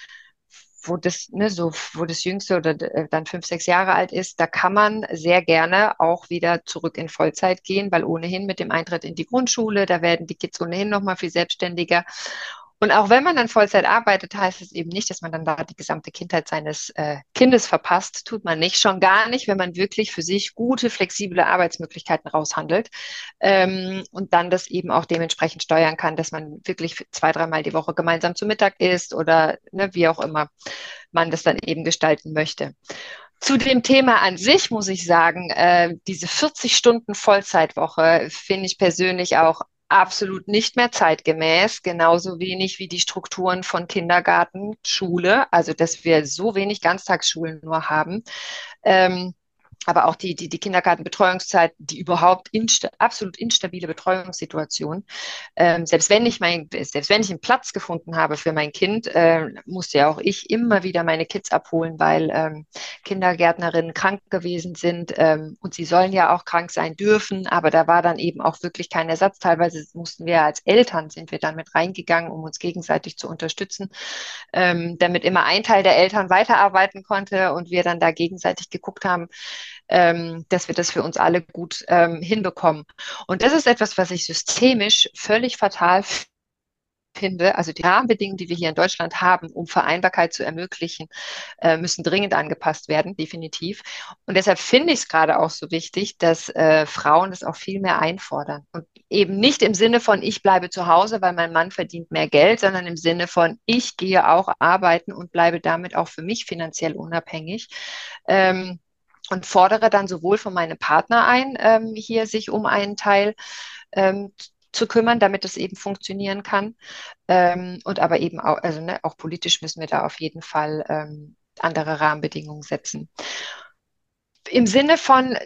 wo das, ne, so, wo das Jüngste oder äh, dann fünf, sechs Jahre alt ist, da kann man sehr gerne auch wieder zurück in Vollzeit gehen, weil ohnehin mit dem Eintritt in die Grundschule, da werden die Kids ohnehin noch mal viel selbstständiger. Und auch wenn man dann Vollzeit arbeitet, heißt es eben nicht, dass man dann da die gesamte Kindheit seines äh, Kindes verpasst. Tut man nicht, schon gar nicht, wenn man wirklich für sich gute, flexible Arbeitsmöglichkeiten raushandelt ähm, und dann das eben auch dementsprechend steuern kann, dass man wirklich zwei, dreimal die Woche gemeinsam zu Mittag isst oder ne, wie auch immer man das dann eben gestalten möchte. Zu dem Thema an sich muss ich sagen, äh, diese vierzig Stunden Vollzeitwoche finde ich persönlich auch absolut nicht mehr zeitgemäß, genauso wenig wie die Strukturen von Kindergarten, Schule, also dass wir so wenig Ganztagsschulen nur haben. Ähm, aber auch die, die, die Kindergartenbetreuungszeit, die überhaupt insta absolut instabile Betreuungssituation. Ähm, selbst wenn ich mein, selbst wenn ich einen Platz gefunden habe für mein Kind, äh, musste ja auch ich immer wieder meine Kids abholen, weil ähm, Kindergärtnerinnen krank gewesen sind ähm, und sie sollen ja auch krank sein dürfen, aber da war dann eben auch wirklich kein Ersatz. Teilweise mussten wir als Eltern sind wir dann mit reingegangen, um uns gegenseitig zu unterstützen, ähm, damit immer ein Teil der Eltern weiterarbeiten konnte und wir dann da gegenseitig geguckt haben, ähm, dass wir das für uns alle gut ähm, hinbekommen. Und das ist etwas, was ich systemisch völlig fatal finde. Also die Rahmenbedingungen, die wir hier in Deutschland haben, um Vereinbarkeit zu ermöglichen, äh, müssen dringend angepasst werden, definitiv. Und deshalb finde ich es gerade auch so wichtig, dass äh, Frauen das auch viel mehr einfordern. Und eben nicht im Sinne von, ich bleibe zu Hause, weil mein Mann verdient mehr Geld, sondern im Sinne von, ich gehe auch arbeiten und bleibe damit auch für mich finanziell unabhängig. Ähm, und fordere dann sowohl von meinem Partner ein, ähm, hier sich um einen Teil ähm, zu kümmern, damit es eben funktionieren kann. Ähm, und aber eben auch, also ne, auch politisch müssen wir da auf jeden Fall ähm, andere Rahmenbedingungen setzen. Im Sinne von,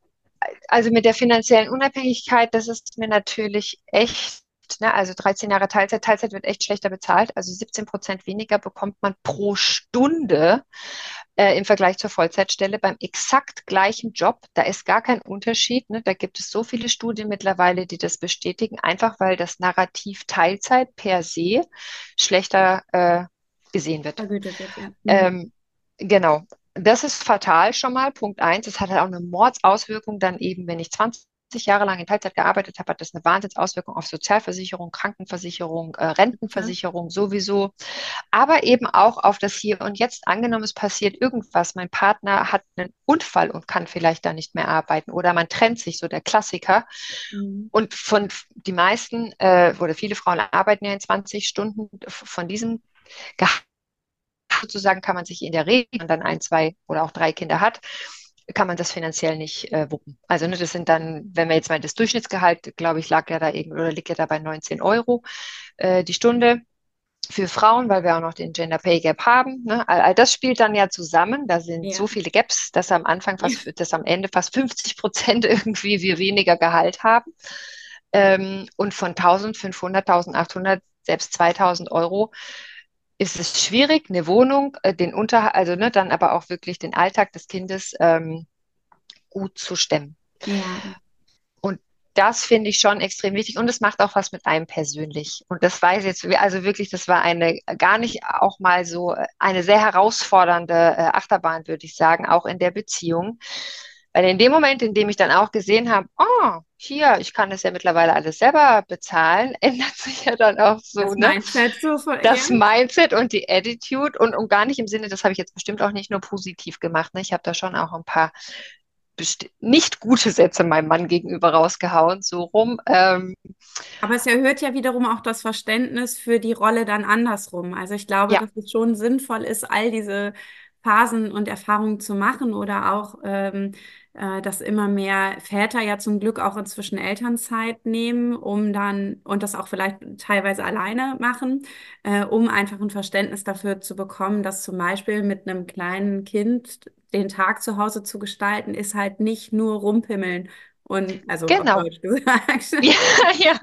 also mit der finanziellen Unabhängigkeit, das ist mir natürlich echt, ne, also dreizehn Jahre Teilzeit, Teilzeit wird echt schlechter bezahlt, also siebzehn Prozent weniger bekommt man pro Stunde äh, im Vergleich zur Vollzeitstelle beim exakt gleichen Job. Da ist gar kein Unterschied. Ne? Da gibt es so viele Studien mittlerweile, die das bestätigen, einfach weil das Narrativ Teilzeit per se schlechter äh, gesehen wird. Vergütet wird, ja. Mhm. Ähm, genau. Das ist fatal schon mal, Punkt eins. Es hat halt auch eine Mordsauswirkung dann eben, wenn ich zwanzig Jahre lang in Teilzeit gearbeitet habe, hat das eine Wahnsinnsauswirkung auf Sozialversicherung, Krankenversicherung, äh, Ja. Rentenversicherung sowieso, aber eben auch auf das Hier und Jetzt. Angenommen, es passiert irgendwas, mein Partner hat einen Unfall und kann vielleicht da nicht mehr arbeiten oder man trennt sich, so der Klassiker. Mhm. Und von die meisten äh, oder viele Frauen arbeiten ja in zwanzig Stunden, von diesem Gehalt sozusagen kann man sich in der Regel, wenn man dann ein, zwei oder auch drei Kinder hat, kann man das finanziell nicht äh, wuppen. Also ne, das sind dann, wenn wir jetzt mal das Durchschnittsgehalt, glaube ich, lag ja da irgendwie oder liegt ja da bei neunzehn Euro äh, die Stunde für Frauen, weil wir auch noch den Gender Pay Gap haben. Ne? All, all das spielt dann ja zusammen. Da sind so Ja. viele Gaps, dass am Anfang Ja. fast, dass am Ende fast fünfzig Prozent irgendwie wir weniger Gehalt haben. Ähm, und von eintausendfünfhundert, eintausendachthundert, selbst zweitausend Euro ist es schwierig, eine Wohnung, äh, den Unterhalt, also ne, dann aber auch wirklich den Alltag des Kindes ähm, gut zu stemmen. Ja. Und das finde ich schon extrem wichtig und es macht auch was mit einem persönlich. Und das weiß ich jetzt, also wirklich, das war eine gar nicht auch mal so äh, eine sehr herausfordernde äh, Achterbahn, würde ich sagen, auch in der Beziehung. Weil in dem Moment, in dem ich dann auch gesehen habe, oh, hier, ich kann das ja mittlerweile alles selber bezahlen, ändert sich ja dann auch so, Das ne? Mindset so von, ja. Das Mindset und die Attitude und, und gar nicht im Sinne, das habe ich jetzt bestimmt auch nicht nur positiv gemacht. Ne? Ich habe da schon auch ein paar nicht gute Sätze meinem Mann gegenüber rausgehauen, so rum. Ähm, Aber es erhöht ja wiederum auch das Verständnis für die Rolle dann andersrum. Also ich glaube, ja, dass es schon sinnvoll ist, all diese Phasen und Erfahrungen zu machen oder auch, ähm, äh, dass immer mehr Väter ja zum Glück auch inzwischen Elternzeit nehmen, um dann, und das auch vielleicht teilweise alleine machen, äh, um einfach ein Verständnis dafür zu bekommen, dass zum Beispiel mit einem kleinen Kind den Tag zu Hause zu gestalten, ist halt nicht nur rumpimmeln. Und also auf genau. Deutsch gesagt. Ja, ja.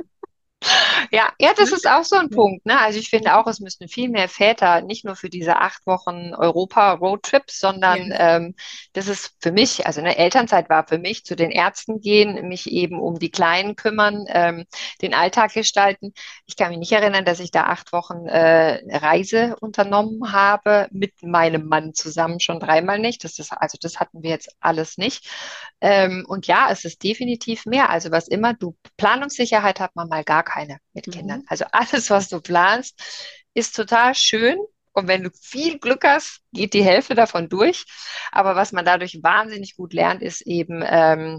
Ja, ja, das Ne? ist auch so ein Ja. Punkt, ne? Also ich finde auch, es müssten viel mehr Väter nicht nur für diese acht Wochen Europa-Roadtrip, Ja. sondern ähm, das ist für mich, also eine Elternzeit war für mich, zu den Ärzten gehen, mich eben um die Kleinen kümmern, ähm, den Alltag gestalten. Ich kann mich nicht erinnern, dass ich da acht Wochen äh, Reise unternommen habe mit meinem Mann zusammen, schon dreimal nicht. Das ist, also das hatten wir jetzt alles nicht. Ähm, und ja, es ist definitiv mehr. Also was immer du, Planungssicherheit hat man mal gar keine mit Kindern. Mhm. Also alles, was du planst, ist total schön. Und wenn du viel Glück hast, geht die Hälfte davon durch. Aber was man dadurch wahnsinnig gut lernt, ist eben, ähm,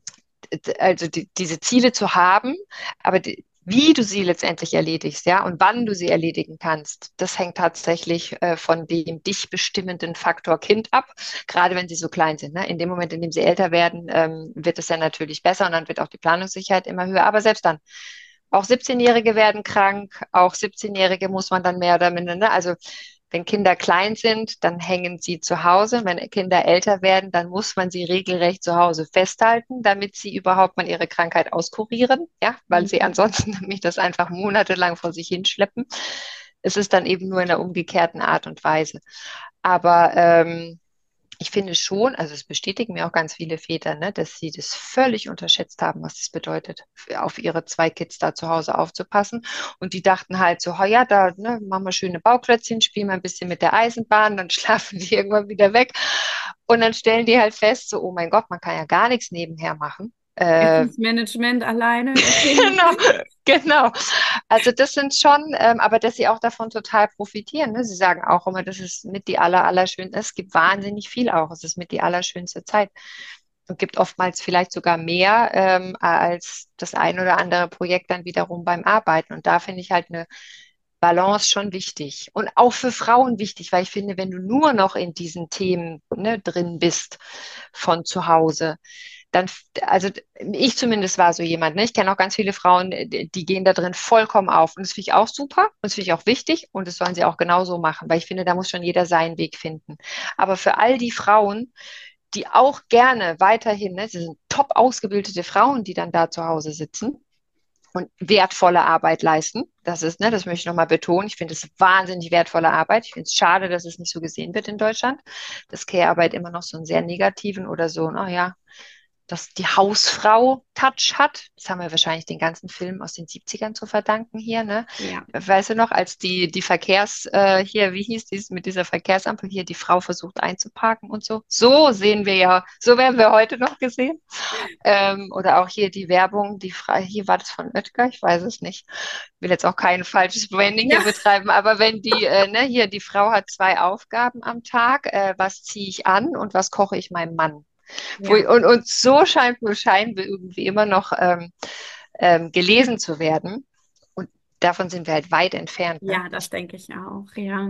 also die, diese Ziele zu haben, aber die, wie du sie letztendlich erledigst, ja, und wann du sie erledigen kannst, das hängt tatsächlich äh, von dem dich bestimmenden Faktor Kind ab, gerade wenn sie so klein sind. Ne? In dem Moment, in dem sie älter werden, ähm, wird es dann natürlich besser und dann wird auch die Planungssicherheit immer höher. Aber selbst dann, auch siebzehn-Jährige werden krank, auch siebzehn-Jährige muss man dann mehr oder minder, ne? Also wenn Kinder klein sind, dann hängen sie zu Hause. Wenn Kinder älter werden, dann muss man sie regelrecht zu Hause festhalten, damit sie überhaupt mal ihre Krankheit auskurieren, ja, weil sie Mhm. ansonsten nämlich das einfach monatelang vor sich hinschleppen. Es ist dann eben nur in der umgekehrten Art und Weise. Aber ähm, ich finde schon, also es bestätigen mir auch ganz viele Väter, ne, dass sie das völlig unterschätzt haben, was das bedeutet, auf ihre zwei Kids da zu Hause aufzupassen. Und die dachten halt so, oh ja, da ne, machen wir schöne Bauklötzchen, spielen wir ein bisschen mit der Eisenbahn, dann schlafen die irgendwann wieder weg. Und dann stellen die halt fest, so, oh mein Gott, man kann ja gar nichts nebenher machen. Äh, Essensmanagement alleine. genau, genau. Also das sind schon, ähm, aber dass sie auch davon total profitieren. Ne? Sie sagen auch immer, das ist mit die aller, allerschönste, es gibt wahnsinnig viel auch, es ist mit die allerschönste Zeit. Und gibt oftmals vielleicht sogar mehr ähm, als das ein oder andere Projekt dann wiederum beim Arbeiten. Und da finde ich halt eine Balance schon wichtig. Und auch für Frauen wichtig, weil ich finde, wenn du nur noch in diesen Themen ne, drin bist von zu Hause, dann, also ich zumindest war so jemand, ne? Ich kenne auch ganz viele Frauen, die, die gehen da drin vollkommen auf. Und das finde ich auch super und das finde ich auch wichtig und das sollen sie auch genauso machen, weil ich finde, da muss schon jeder seinen Weg finden. Aber für all die Frauen, die auch gerne weiterhin, ne, sie sind top ausgebildete Frauen, die dann da zu Hause sitzen und wertvolle Arbeit leisten. Das ist, ne, das möchte ich nochmal betonen. Ich finde es wahnsinnig wertvolle Arbeit. Ich finde es schade, dass es nicht so gesehen wird in Deutschland, dass Care-Arbeit immer noch so einen sehr negativen oder so, naja, dass die Hausfrau Touch hat. Das haben wir wahrscheinlich den ganzen Film aus den siebzigern zu verdanken hier, ne? Ja. Weißt du noch, als die, die Verkehrs, äh, hier, wie hieß dies mit dieser Verkehrsampel hier, die Frau versucht einzuparken und so. So sehen wir ja, so werden wir heute noch gesehen. Ähm, oder auch hier die Werbung, die Frau, hier war das von Oetker, ich weiß es nicht. Ich will jetzt auch kein falsches Branding Ja. hier betreiben, aber wenn die, äh, ne, hier, die Frau hat zwei Aufgaben am Tag, äh, was ziehe ich an und was koche ich meinem Mann? Wo, Ja. und, und so scheint, scheinen wir irgendwie immer noch ähm, ähm, gelesen zu werden. Und davon sind wir halt weit entfernt. Ne? Ja, das Ich, denke ich auch, ja.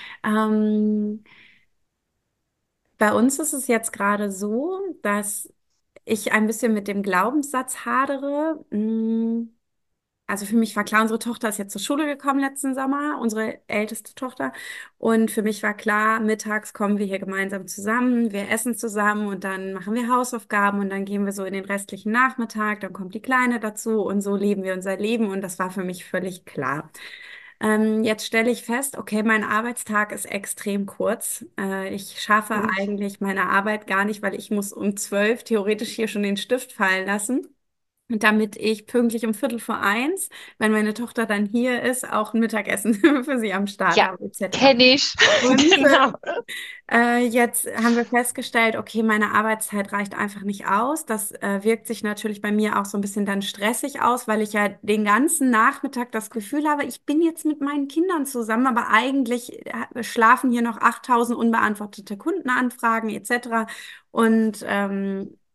Ähm, Bei uns ist es jetzt gerade so, dass ich ein bisschen mit dem Glaubenssatz hadere. Mm, Also für mich war klar, unsere Tochter ist jetzt zur Schule gekommen letzten Sommer, unsere älteste Tochter. Und für mich war klar, mittags kommen wir hier gemeinsam zusammen, wir essen zusammen und dann machen wir Hausaufgaben und dann gehen wir so in den restlichen Nachmittag, dann kommt die Kleine dazu und so leben wir unser Leben und das war für mich völlig klar. Ähm, jetzt stelle ich fest, okay, mein Arbeitstag ist extrem kurz. Äh, ich schaffe eigentlich meine Arbeit gar nicht, weil ich muss um zwölf theoretisch hier schon den Stift fallen lassen. Und damit ich pünktlich um Viertel vor eins, wenn meine Tochter dann hier ist, auch ein Mittagessen für sie am Start ja, habe, et cetera. kenne ich. Und Genau. äh, jetzt haben wir festgestellt, okay, meine Arbeitszeit reicht einfach nicht aus. Das äh, wirkt sich natürlich bei mir auch so ein bisschen dann stressig aus, weil ich ja den ganzen Nachmittag das Gefühl habe, ich bin jetzt mit meinen Kindern zusammen, aber eigentlich äh, schlafen hier noch achttausend unbeantwortete Kundenanfragen et cetera. Und ähm,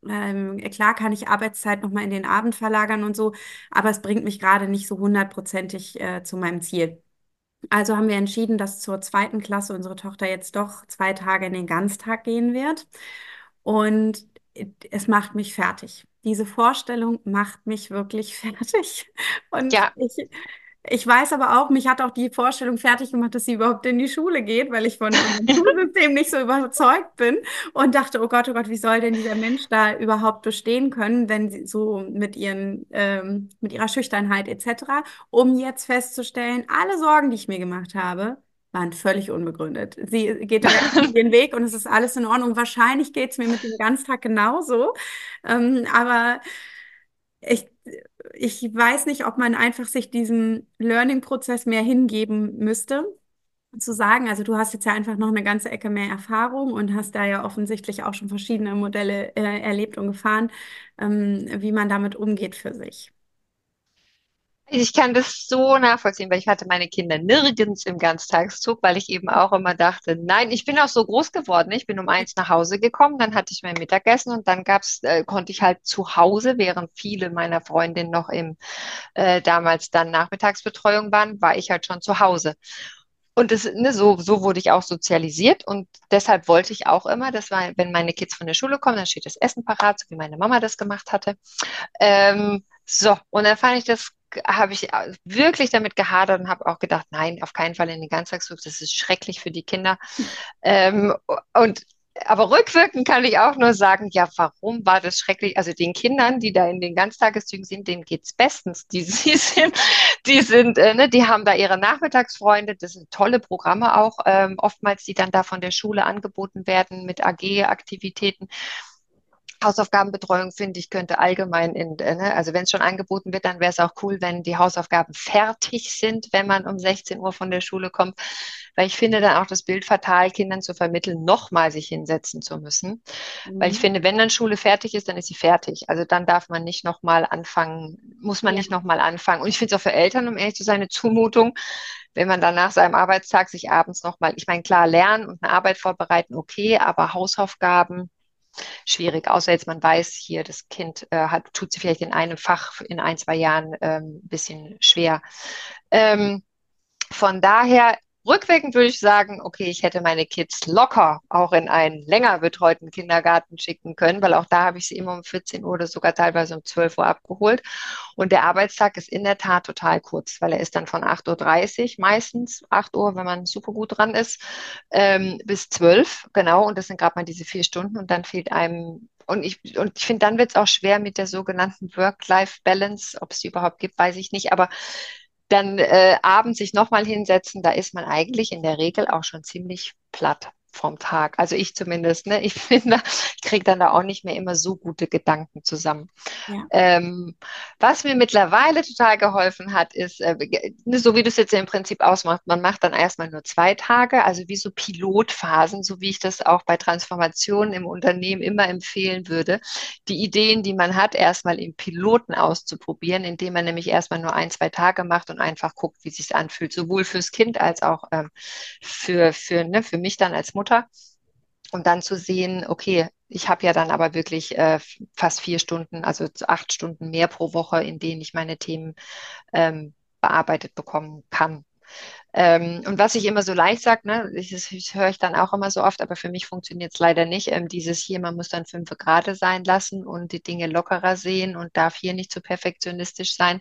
Ähm, klar kann ich Arbeitszeit nochmal in den Abend verlagern und so, aber es bringt mich gerade nicht so hundertprozentig äh, zu meinem Ziel. Also haben wir entschieden, dass zur zweiten Klasse unsere Tochter jetzt doch zwei Tage in den Ganztag gehen wird. Und es macht mich fertig. Diese Vorstellung macht mich wirklich fertig. Und Ja. ich, ich weiß aber auch, mich hat auch die Vorstellung fertig gemacht, dass sie überhaupt in die Schule geht, weil ich von unserem Schulsystem nicht so überzeugt bin und dachte, oh Gott, oh Gott, wie soll denn dieser Mensch da überhaupt bestehen können, wenn sie so mit ihren, ähm, mit ihrer Schüchternheit et cetera, um jetzt festzustellen, alle Sorgen, die ich mir gemacht habe, waren völlig unbegründet. Sie geht direkt den Weg und es ist alles in Ordnung. Wahrscheinlich geht es mir mit dem Ganztag genauso. Ähm, aber ich, ich weiß nicht, ob man einfach sich diesem Learning-Prozess mehr hingeben müsste. Zu sagen, also du hast jetzt ja einfach noch eine ganze Ecke mehr Erfahrung und hast da ja offensichtlich auch schon verschiedene Modelle äh, erlebt und gefahren, ähm, wie man damit umgeht für sich. Ich kann das so nachvollziehen, weil ich hatte meine Kinder nirgends im Ganztagszug, weil ich eben auch immer dachte, nein, ich bin auch so groß geworden. Ich bin um eins nach Hause gekommen, dann hatte ich mein Mittagessen und dann gab's, äh, konnte ich halt zu Hause, während viele meiner Freundinnen noch im äh, damals dann Nachmittagsbetreuung waren, war ich halt schon zu Hause. Und das, ne, so, so wurde ich auch sozialisiert und deshalb wollte ich auch immer, dass war, wenn meine Kids von der Schule kommen, dann steht das Essen parat, so wie meine Mama das gemacht hatte. Ähm, so, und dann fand ich das, habe ich wirklich damit gehadert und habe auch gedacht, nein, auf keinen Fall in den Ganztagszug, das ist schrecklich für die Kinder. Ähm, und aber rückwirkend kann ich auch nur sagen, ja, warum war das schrecklich? Also den Kindern, die da in den Ganztageszügen sind, denen geht's bestens. Die, die sind, die sind, äh, ne, die haben da ihre Nachmittagsfreunde. Das sind tolle Programme auch, ähm, oftmals, die dann da von der Schule angeboten werden mit A G-Aktivitäten. Hausaufgabenbetreuung, finde ich, könnte allgemein in, äh, ne, also wenn es schon angeboten wird, dann wäre es auch cool, wenn die Hausaufgaben fertig sind, wenn man um sechzehn Uhr von der Schule kommt. Weil ich finde dann auch das Bild fatal, Kindern zu vermitteln, nochmal sich hinsetzen zu müssen. Weil ich Mhm. finde, wenn dann Schule fertig ist, dann ist sie fertig. Also dann darf man nicht nochmal anfangen, muss man Ja. nicht nochmal anfangen. Und ich finde es auch für Eltern, um ehrlich zu sein, eine Zumutung, wenn man dann nach seinem Arbeitstag sich abends nochmal, ich meine, klar, lernen und eine Arbeit vorbereiten, okay, aber Hausaufgaben, schwierig, außer jetzt man weiß, hier das Kind äh, hat, tut sich vielleicht in einem Fach in ein, zwei Jahren ähm, ein bisschen schwer. Ähm, von daher, rückwirkend würde ich sagen, okay, ich hätte meine Kids locker auch in einen länger betreuten Kindergarten schicken können, weil auch da habe ich sie immer um vierzehn Uhr oder sogar teilweise um zwölf Uhr abgeholt. Und der Arbeitstag ist in der Tat total kurz, weil er ist dann von acht Uhr dreißig meistens, acht Uhr, wenn man super gut dran ist, ähm, bis zwölf, genau. Und das sind gerade mal diese vier Stunden und dann fehlt einem und ich, und ich finde, dann wird es auch schwer mit der sogenannten Work-Life-Balance. Ob es die überhaupt gibt, weiß ich nicht. Aber dann äh, abends sich nochmal hinsetzen, da ist man eigentlich in der Regel auch schon ziemlich platt vom Tag. Also ich zumindest, ne? Ich finde, ich kriege dann da auch nicht mehr immer so gute Gedanken zusammen. Ja. Ähm, was mir mittlerweile total geholfen hat, ist, äh, ne, so wie du es jetzt im Prinzip ausmachst, man macht dann erstmal nur zwei Tage, also wie so Pilotphasen, so wie ich das auch bei Transformationen im Unternehmen immer empfehlen würde, die Ideen, die man hat, erstmal im Piloten auszuprobieren, indem man nämlich erstmal nur ein, zwei Tage macht und einfach guckt, wie es sich anfühlt, sowohl fürs Kind als auch ähm, für, für, ne, für mich dann als Mutter. Und dann zu sehen, okay, ich habe ja dann aber wirklich äh, fast vier Stunden, also acht Stunden mehr pro Woche, in denen ich meine Themen ähm, bearbeitet bekommen kann. Ähm, und was ich immer so leicht sage, ne, ich, das höre ich dann auch immer so oft, aber für mich funktioniert es leider nicht. Ähm, dieses hier, man muss dann fünf Grade sein lassen und die Dinge lockerer sehen und darf hier nicht zu perfektionistisch sein.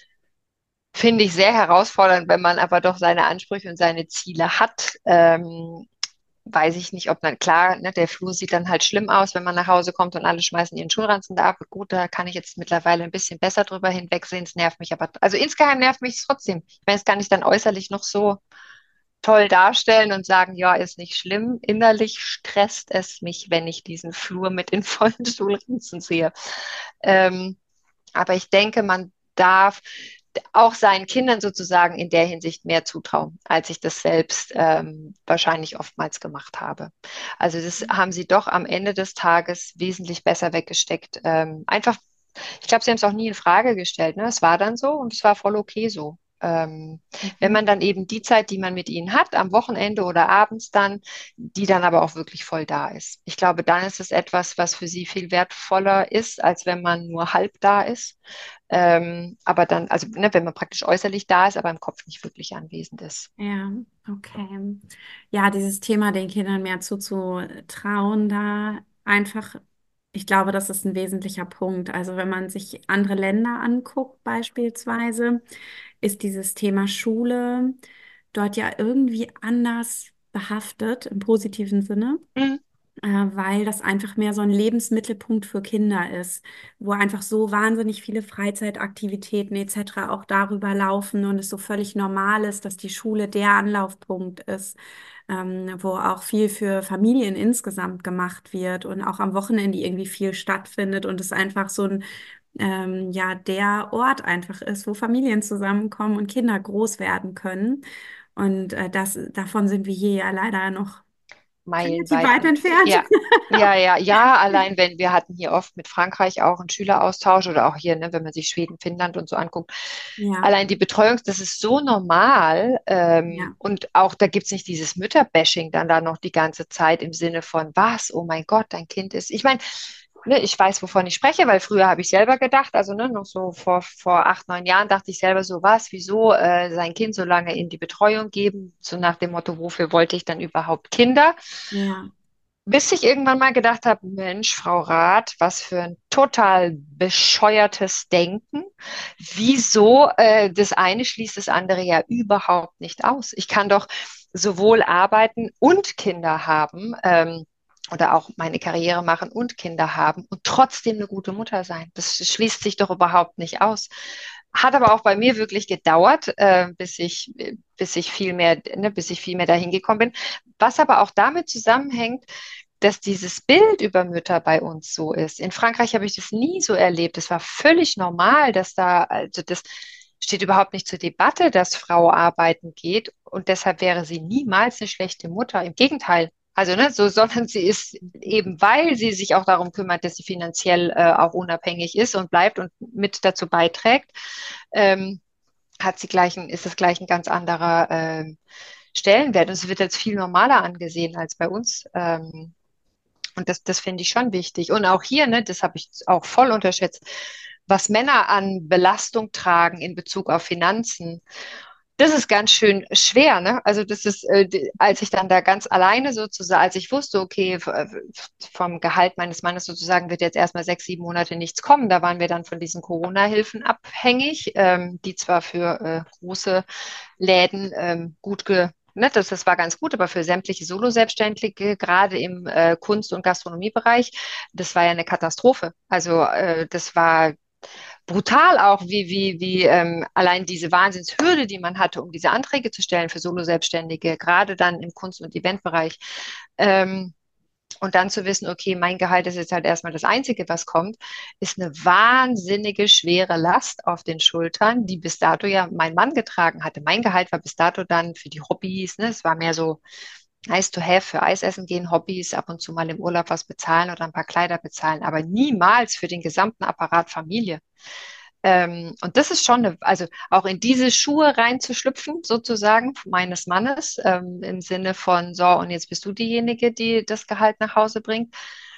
Finde ich sehr herausfordernd, wenn man aber doch seine Ansprüche und seine Ziele hat. Ähm, weiß ich nicht, ob man, klar, ne, der Flur sieht dann halt schlimm aus, wenn man nach Hause kommt und alle schmeißen ihren Schulranzen da ab. Gut, da kann ich jetzt mittlerweile ein bisschen besser drüber hinwegsehen. Es nervt mich aber, also insgeheim nervt mich es trotzdem. Ich meine, das kann ich dann äußerlich noch so toll darstellen und sagen, ja, ist nicht schlimm. Innerlich stresst es mich, wenn ich diesen Flur mit den vollen Schulranzen sehe. Ähm, aber ich denke, man darf auch seinen Kindern sozusagen in der Hinsicht mehr zutrauen, als ich das selbst ähm, wahrscheinlich oftmals gemacht habe. Also das haben sie doch am Ende des Tages wesentlich besser weggesteckt. Ähm, einfach, ich glaube, sie haben es auch nie in Frage gestellt. Ne? Es war dann so und es war voll okay so. Ähm, wenn Mhm. man dann eben die Zeit, die man mit ihnen hat, am Wochenende oder abends dann, die dann aber auch wirklich voll da ist. Ich glaube, dann ist es etwas, was für sie viel wertvoller ist, als wenn man nur halb da ist. Ähm, aber dann, also ne, wenn man praktisch äußerlich da ist, aber im Kopf nicht wirklich anwesend ist. Ja, okay. Ja, dieses Thema, den Kindern mehr zuzutrauen, da einfach, ich glaube, das ist ein wesentlicher Punkt. Also wenn man sich andere Länder anguckt, beispielsweise, ist dieses Thema Schule dort ja irgendwie anders behaftet, im positiven Sinne, Mhm. äh, weil das einfach mehr so ein Lebensmittelpunkt für Kinder ist, wo einfach so wahnsinnig viele Freizeitaktivitäten et cetera auch darüber laufen und es so völlig normal ist, dass die Schule der Anlaufpunkt ist, ähm, wo auch viel für Familien insgesamt gemacht wird und auch am Wochenende irgendwie viel stattfindet und es einfach so ein ähm, ja, der Ort einfach ist, wo Familien zusammenkommen und Kinder groß werden können. Und äh, das, davon sind wir hier ja leider noch relativ Meilenweit weit entfernt. entfernt. Ja, ja, ja, ja. Allein wenn wir hatten hier oft mit Frankreich auch einen Schüleraustausch oder auch hier, ne, wenn man sich Schweden, Finnland und so anguckt. Ja, Allein die Betreuung, das ist so normal. Ähm, ja, und auch da gibt's nicht dieses Mütterbashing dann da noch die ganze Zeit im Sinne von, was, oh mein Gott, dein Kind ist. Ich meine, ne, ich weiß, wovon ich spreche, weil früher habe ich selber gedacht, also ne, noch so vor, vor acht, neun Jahren dachte ich selber so, was, wieso äh, sein Kind so lange in die Betreuung geben, so nach dem Motto, wofür wollte ich dann überhaupt Kinder? ja, Bis ich irgendwann mal gedacht habe, Mensch, Frau Rath, was für ein total bescheuertes Denken. Wieso? Äh, das eine schließt das andere ja überhaupt nicht aus. Ich kann doch sowohl arbeiten und Kinder haben, ähm, oder auch meine Karriere machen und Kinder haben und trotzdem eine gute Mutter sein. Das schließt sich doch überhaupt nicht aus. Hat aber auch bei mir wirklich gedauert, äh, bis ich, bis ich viel mehr, ne, bis ich viel mehr dahin gekommen bin. Was aber auch damit zusammenhängt, dass dieses Bild über Mütter bei uns so ist. In Frankreich habe ich das nie so erlebt. Es war völlig normal, dass da, also das steht überhaupt nicht zur Debatte, dass Frau arbeiten geht und deshalb wäre sie niemals eine schlechte Mutter. Im Gegenteil. Also, ne, so, sondern sie ist eben, weil sie sich auch darum kümmert, dass sie finanziell äh, auch unabhängig ist und bleibt und mit dazu beiträgt, ähm, hat sie gleich ein, ist das gleich ein ganz anderer ähm, Stellenwert. Und es wird jetzt viel normaler angesehen als bei uns. Ähm, und das, das finde ich schon wichtig. Und auch hier, ne, das habe ich auch voll unterschätzt, was Männer an Belastung tragen in Bezug auf Finanzen. Das ist ganz schön schwer, ne? Also das ist, äh, die- als ich dann da ganz alleine sozusagen, als ich wusste, okay, f- äh, vom Gehalt meines Mannes sozusagen wird jetzt erstmal sechs, sieben Monate nichts kommen, da waren wir dann von diesen Corona-Hilfen abhängig, ähm, die zwar für äh, große Läden ähm, gut ge, ne, das, das war ganz gut, aber für sämtliche Solo-Selbstständige, gerade im äh, Kunst- und Gastronomiebereich, das war ja eine Katastrophe. Also äh, das war brutal auch, wie, wie, wie ähm, allein diese Wahnsinnshürde, die man hatte, um diese Anträge zu stellen für Solo-Selbstständige, gerade dann im Kunst- und Eventbereich. Ähm, und dann zu wissen, okay, mein Gehalt ist jetzt halt erstmal das Einzige, was kommt, ist eine wahnsinnige, schwere Last auf den Schultern, die bis dato ja mein Mann getragen hatte. Mein Gehalt war bis dato dann für die Hobbys, ne? Es war mehr so nice to have, für Eis essen gehen, Hobbys, ab und zu mal im Urlaub was bezahlen oder ein paar Kleider bezahlen, aber niemals für den gesamten Apparat Familie. Ähm, und das ist schon, eine, also auch in diese Schuhe reinzuschlüpfen, sozusagen, meines Mannes, ähm, im Sinne von, so, und jetzt bist du diejenige, die das Gehalt nach Hause bringt.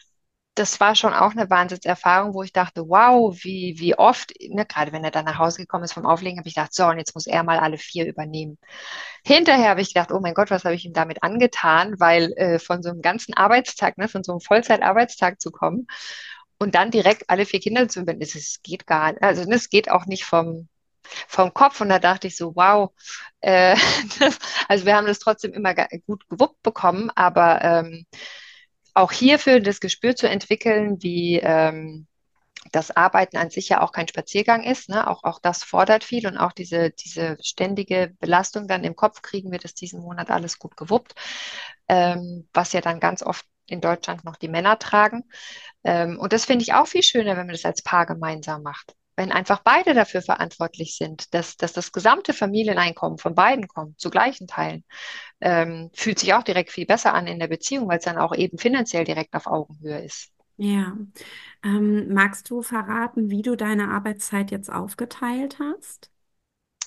Das war schon auch eine Wahnsinnserfahrung, wo ich dachte, wow, wie, wie oft, ne, gerade wenn er dann nach Hause gekommen ist vom Auflegen, habe ich gedacht, so, und jetzt muss er mal alle vier übernehmen. Hinterher habe ich gedacht, oh mein Gott, was habe ich ihm damit angetan, weil äh, von so einem ganzen Arbeitstag, ne, von so einem Vollzeitarbeitstag zu kommen und dann direkt alle vier Kinder zu übernehmen, das, das geht gar nicht. Also das geht auch nicht vom, vom Kopf. Und da dachte ich so, wow, äh, das, also wir haben das trotzdem immer ga- gut gewuppt bekommen, aber ähm, auch hierfür das Gespür zu entwickeln, wie ähm, das Arbeiten an sich ja auch kein Spaziergang ist, ne? Auch, auch das fordert viel und auch diese, diese ständige Belastung dann im Kopf, kriegen wir das diesen Monat alles gut gewuppt, ähm, was ja dann ganz oft in Deutschland noch die Männer tragen. Ähm, und das finde ich auch viel schöner, wenn man das als Paar gemeinsam macht. Wenn einfach beide dafür verantwortlich sind, dass, dass das gesamte Familieneinkommen von beiden kommt, zu gleichen Teilen, ähm, fühlt sich auch direkt viel besser an in der Beziehung, weil es dann auch eben finanziell direkt auf Augenhöhe ist. ja. Ähm, magst du verraten, wie du deine Arbeitszeit jetzt aufgeteilt hast?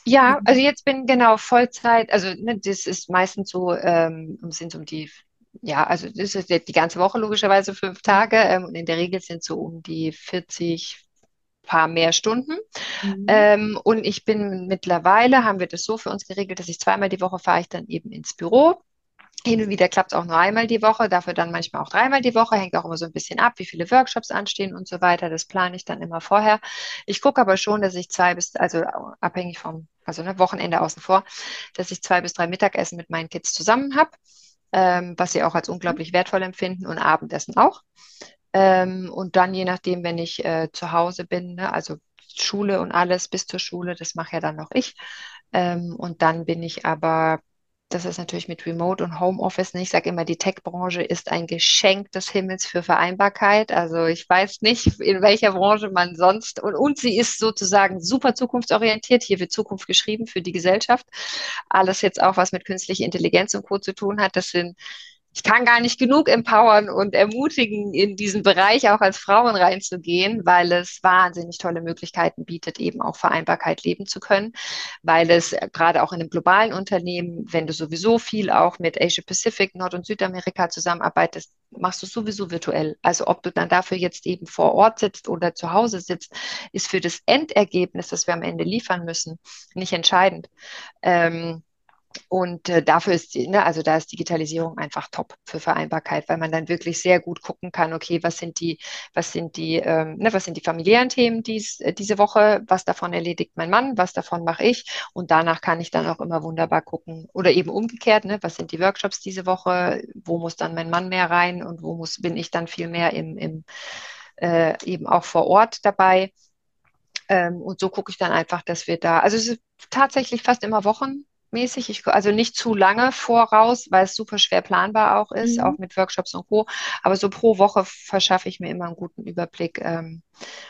Ja, also jetzt bin genau Vollzeit, also ne, das ist meistens so, ähm, sind um die, ja, also das ist jetzt die ganze Woche logischerweise fünf Tage ähm, und in der Regel sind so um die vierzig paar mehr Stunden. Mhm. Ähm, und ich bin mittlerweile, haben wir das so für uns geregelt, dass ich zweimal die Woche fahre ich dann eben ins Büro. Hin und wieder klappt es auch nur einmal die Woche, dafür dann manchmal auch dreimal die Woche, hängt auch immer so ein bisschen ab, wie viele Workshops anstehen und so weiter. Das plane ich dann immer vorher. Ich gucke aber schon, dass ich zwei bis, also abhängig vom, also ne, Wochenende außen vor, dass ich zwei bis drei Mittagessen mit meinen Kids zusammen habe, ähm, was sie auch als unglaublich wertvoll empfinden und Abendessen auch. Ähm, und dann je nachdem, wenn ich äh, zu Hause bin, ne, also Schule und alles bis zur Schule, das mache ja dann noch ich. Ähm, und dann bin ich aber, das ist natürlich mit Remote und Homeoffice, ne? Ich sage immer, die Tech-Branche ist ein Geschenk des Himmels für Vereinbarkeit. Also ich weiß nicht, in welcher Branche man sonst, und, und sie ist sozusagen super zukunftsorientiert. Hier wird Zukunft geschrieben für die Gesellschaft. Alles jetzt auch, was mit künstlicher Intelligenz und Co. zu tun hat, das sind ich kann gar nicht genug empowern und ermutigen, in diesen Bereich auch als Frauen reinzugehen, weil es wahnsinnig tolle Möglichkeiten bietet, eben auch Vereinbarkeit leben zu können, weil es gerade auch in einem globalen Unternehmen, wenn du sowieso viel auch mit Asia Pacific, Nord- und Südamerika zusammenarbeitest, machst du sowieso virtuell. Also ob du dann dafür jetzt eben vor Ort sitzt oder zu Hause sitzt, ist für das Endergebnis, das wir am Ende liefern müssen, nicht entscheidend. Ähm, und äh, dafür ist, die- ne, also da ist Digitalisierung einfach top für Vereinbarkeit, weil man dann wirklich sehr gut gucken kann, okay, was sind die, was sind die, ähm, ne, was sind die familiären Themen dies, äh, diese Woche, was davon erledigt mein Mann, was davon mache ich und danach kann ich dann auch immer wunderbar gucken oder eben umgekehrt, ne, was sind die Workshops diese Woche, wo muss dann mein Mann mehr rein und wo muss, bin ich dann viel mehr im, im äh, eben auch vor Ort dabei. Ähm, und so gucke ich dann einfach, dass wir da, also es ist tatsächlich fast immer wochenmäßig, ich, also nicht zu lange voraus, weil es super schwer planbar auch ist, Mhm. auch mit Workshops und Co. Aber so pro Woche verschaffe ich mir immer einen guten Überblick, ähm,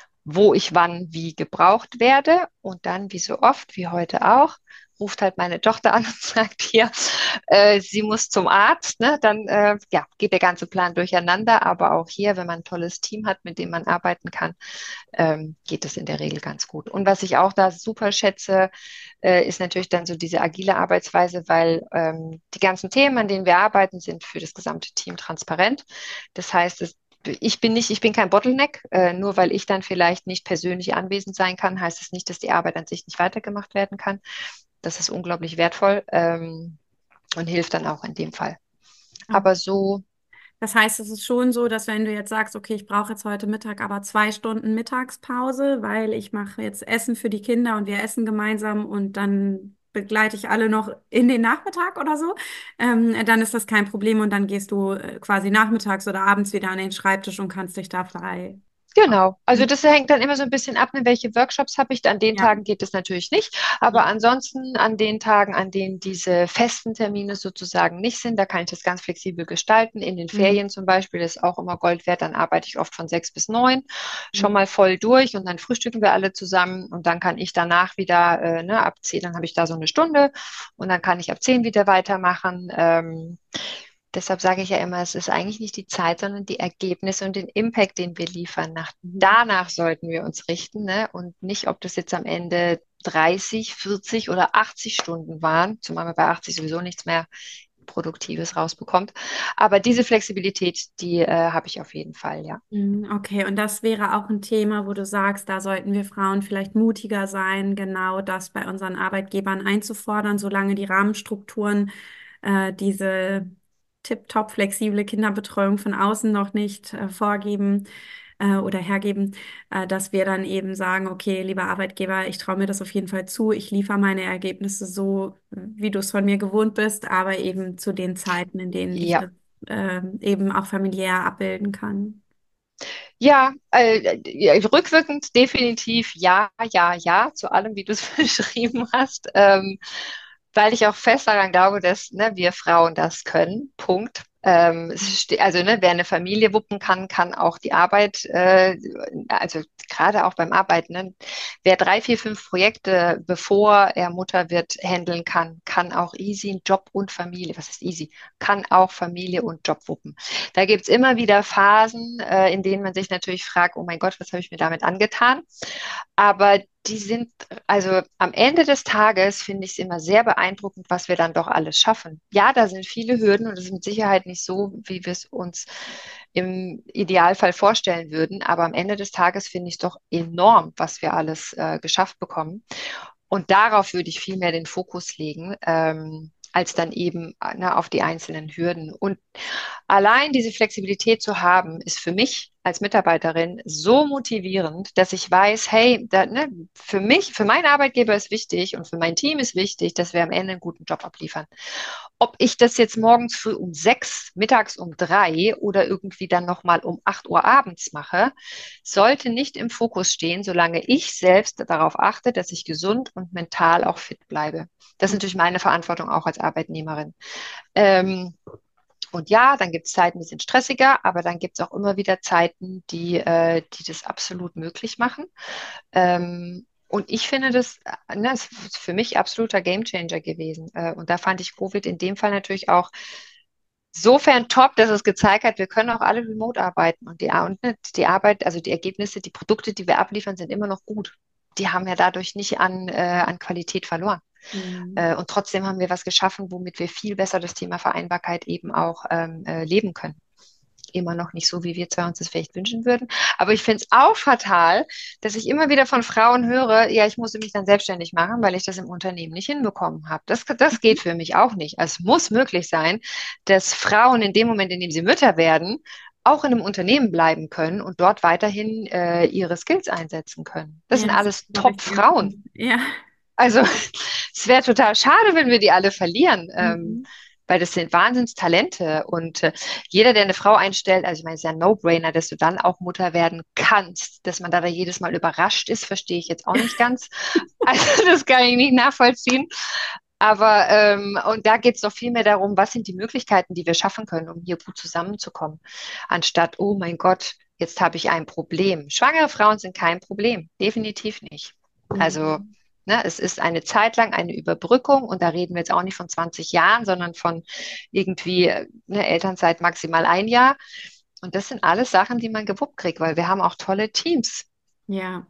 wo ich wann wie gebraucht werde. Und dann, wie so oft, wie heute auch, ruft halt meine Tochter an und sagt hier, äh, sie muss zum Arzt, ne? Dann äh, ja, geht der ganze Plan durcheinander. Aber auch hier, wenn man ein tolles Team hat, mit dem man arbeiten kann, ähm, geht es in der Regel ganz gut. Und was ich auch da super schätze, äh, ist natürlich dann so diese agile Arbeitsweise, weil ähm, die ganzen Themen, an denen wir arbeiten, sind für das gesamte Team transparent. Das heißt, es, ich bin nicht, ich bin kein Bottleneck. Äh, nur weil ich dann vielleicht nicht persönlich anwesend sein kann, heißt es nicht, dass die Arbeit an sich nicht weitergemacht werden kann. Das ist unglaublich wertvoll ähm, und hilft dann auch in dem Fall. Ja. Aber so, Das heißt, es ist schon so, dass wenn du jetzt sagst, okay, ich brauche jetzt heute Mittag aber zwei Stunden Mittagspause, weil ich mache jetzt Essen für die Kinder und wir essen gemeinsam und dann begleite ich alle noch in den Nachmittag oder so, ähm, dann ist das kein Problem und dann gehst du äh, quasi nachmittags oder abends wieder an den Schreibtisch und kannst dich da frei. genau, also das hängt dann immer so ein bisschen ab, ne, welche Workshops habe ich. An den Ja. Tagen geht es natürlich nicht, aber ansonsten an den Tagen, an denen diese festen Termine sozusagen nicht sind, da kann ich das ganz flexibel gestalten. In den Mhm. Ferien zum Beispiel ist auch immer Gold wert, dann arbeite ich oft von sechs bis neun schon Mhm. mal voll durch und dann frühstücken wir alle zusammen und dann kann ich danach wieder, äh, ne, ab zehn, dann habe ich da so eine Stunde und dann kann ich ab zehn wieder weitermachen. Ähm, Deshalb sage ich ja immer, es ist eigentlich nicht die Zeit, sondern die Ergebnisse und den Impact, den wir liefern. Nach, Mhm. danach sollten wir uns richten, ne? Und nicht, ob das jetzt am Ende dreißig, vierzig oder achtzig Stunden waren, zumal man bei achtzig sowieso nichts mehr Produktives rausbekommt. Aber diese Flexibilität, die äh, habe ich auf jeden Fall, ja. Mhm. Okay, und das wäre auch ein Thema, wo du sagst, da sollten wir Frauen vielleicht mutiger sein, genau das bei unseren Arbeitgebern einzufordern, solange die Rahmenstrukturen äh, diese tipptopp flexible Kinderbetreuung von außen noch nicht äh, vorgeben äh, oder hergeben, äh, dass wir dann eben sagen, okay, lieber Arbeitgeber, ich traue mir das auf jeden Fall zu, ich liefere meine Ergebnisse so, wie du es von mir gewohnt bist, aber eben zu den Zeiten, in denen ich Ja, das äh, eben auch familiär abbilden kann. ja, äh, ja, rückwirkend definitiv ja, ja, ja, zu allem, wie du es beschrieben hast, ähm, weil ich auch fest daran glaube, dass ne, wir Frauen das können. Punkt. Ähm, es ste- also ne, wer eine Familie wuppen kann, kann auch die Arbeit, äh, also gerade auch beim Arbeiten, ne, wer drei, vier, fünf Projekte, bevor er Mutter wird, handeln kann, kann auch easy Job und Familie, was ist easy, kann auch Familie und Job wuppen. Da gibt's immer wieder Phasen, äh, in denen man sich natürlich fragt, oh mein Gott, was habe ich mir damit angetan? Aber die sind, also am Ende des Tages finde ich es immer sehr beeindruckend, was wir dann doch alles schaffen. Ja, da sind viele Hürden und es ist mit Sicherheit nicht so, wie wir es uns im Idealfall vorstellen würden. Aber am Ende des Tages finde ich es doch enorm, was wir alles äh, geschafft bekommen. Und darauf würde ich viel mehr den Fokus legen, ähm, als dann eben ne, auf die einzelnen Hürden. Und allein diese Flexibilität zu haben, ist für mich als Mitarbeiterin so motivierend, dass ich weiß, hey, da, ne, für mich, für meinen Arbeitgeber ist wichtig und für mein Team ist wichtig, dass wir am Ende einen guten Job abliefern. Ob ich das jetzt morgens früh um sechs, mittags um drei oder irgendwie dann nochmal um acht Uhr abends mache, sollte nicht im Fokus stehen, solange ich selbst darauf achte, dass ich gesund und mental auch fit bleibe. Das ist natürlich meine Verantwortung auch als Arbeitnehmerin. Ähm, und ja, dann gibt es Zeiten, die sind stressiger, aber dann gibt es auch immer wieder Zeiten, die, äh, die das absolut möglich machen. Ähm, und ich finde das, äh, ne, das ist für mich absoluter Gamechanger gewesen. Äh, und da fand ich Covid in dem Fall natürlich auch sofern top, dass es gezeigt hat, wir können auch alle remote arbeiten. Und die, und ne, die Arbeit, also die Ergebnisse, die Produkte, die wir abliefern, sind immer noch gut. Die haben ja dadurch nicht an, äh, an Qualität verloren. Mhm. Äh, und trotzdem haben wir was geschaffen, womit wir viel besser das Thema Vereinbarkeit eben auch ähm, äh, leben können. Immer noch nicht so, wie wir zwei uns das vielleicht wünschen würden. Aber ich finde es auch fatal, dass ich immer wieder von Frauen höre, ja, ich musste mich dann selbstständig machen, weil ich das im Unternehmen nicht hinbekommen habe. Das, das geht für mich auch nicht. Also es muss möglich sein, dass Frauen in dem Moment, in dem sie Mütter werden, auch in einem Unternehmen bleiben können und dort weiterhin äh, ihre Skills einsetzen können. Das Ja, sind das alles glaube ich dir. Top-Frauen. Ja. Also es wäre total schade, wenn wir die alle verlieren, ähm, Mhm. weil das sind Wahnsinnstalente. Und äh, jeder, der eine Frau einstellt, also ich meine, es ist ja ein No-Brainer, dass du dann auch Mutter werden kannst. Dass man da, da jedes Mal überrascht ist, verstehe ich jetzt auch nicht ganz. Also das kann ich nicht nachvollziehen. Aber ähm, und da geht es doch viel mehr darum, was sind die Möglichkeiten, die wir schaffen können, um hier gut zusammenzukommen, anstatt, oh mein Gott, jetzt habe ich ein Problem. Schwangere Frauen sind kein Problem, definitiv nicht. Also Mhm. ne, es ist eine Zeit lang eine Überbrückung und da reden wir jetzt auch nicht von zwanzig Jahren, sondern von irgendwie ne, Elternzeit maximal ein Jahr. Und das sind alles Sachen, die man gewuppt kriegt, weil wir haben auch tolle Teams. Ja.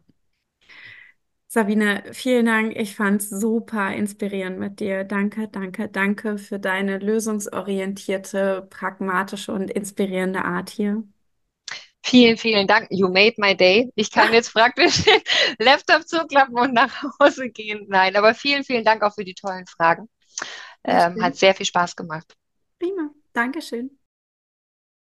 Sabine, vielen Dank. Ich fand es super inspirierend mit dir. Danke, danke, danke für deine lösungsorientierte, pragmatische und inspirierende Art hier. Vielen, vielen Dank. You made my day. Ich kann jetzt praktisch den Laptop zuklappen und nach Hause gehen. Nein, aber vielen, vielen Dank auch für die tollen Fragen. Ja, Ähm, hat schön. sehr viel Spaß gemacht. Prima. Dankeschön.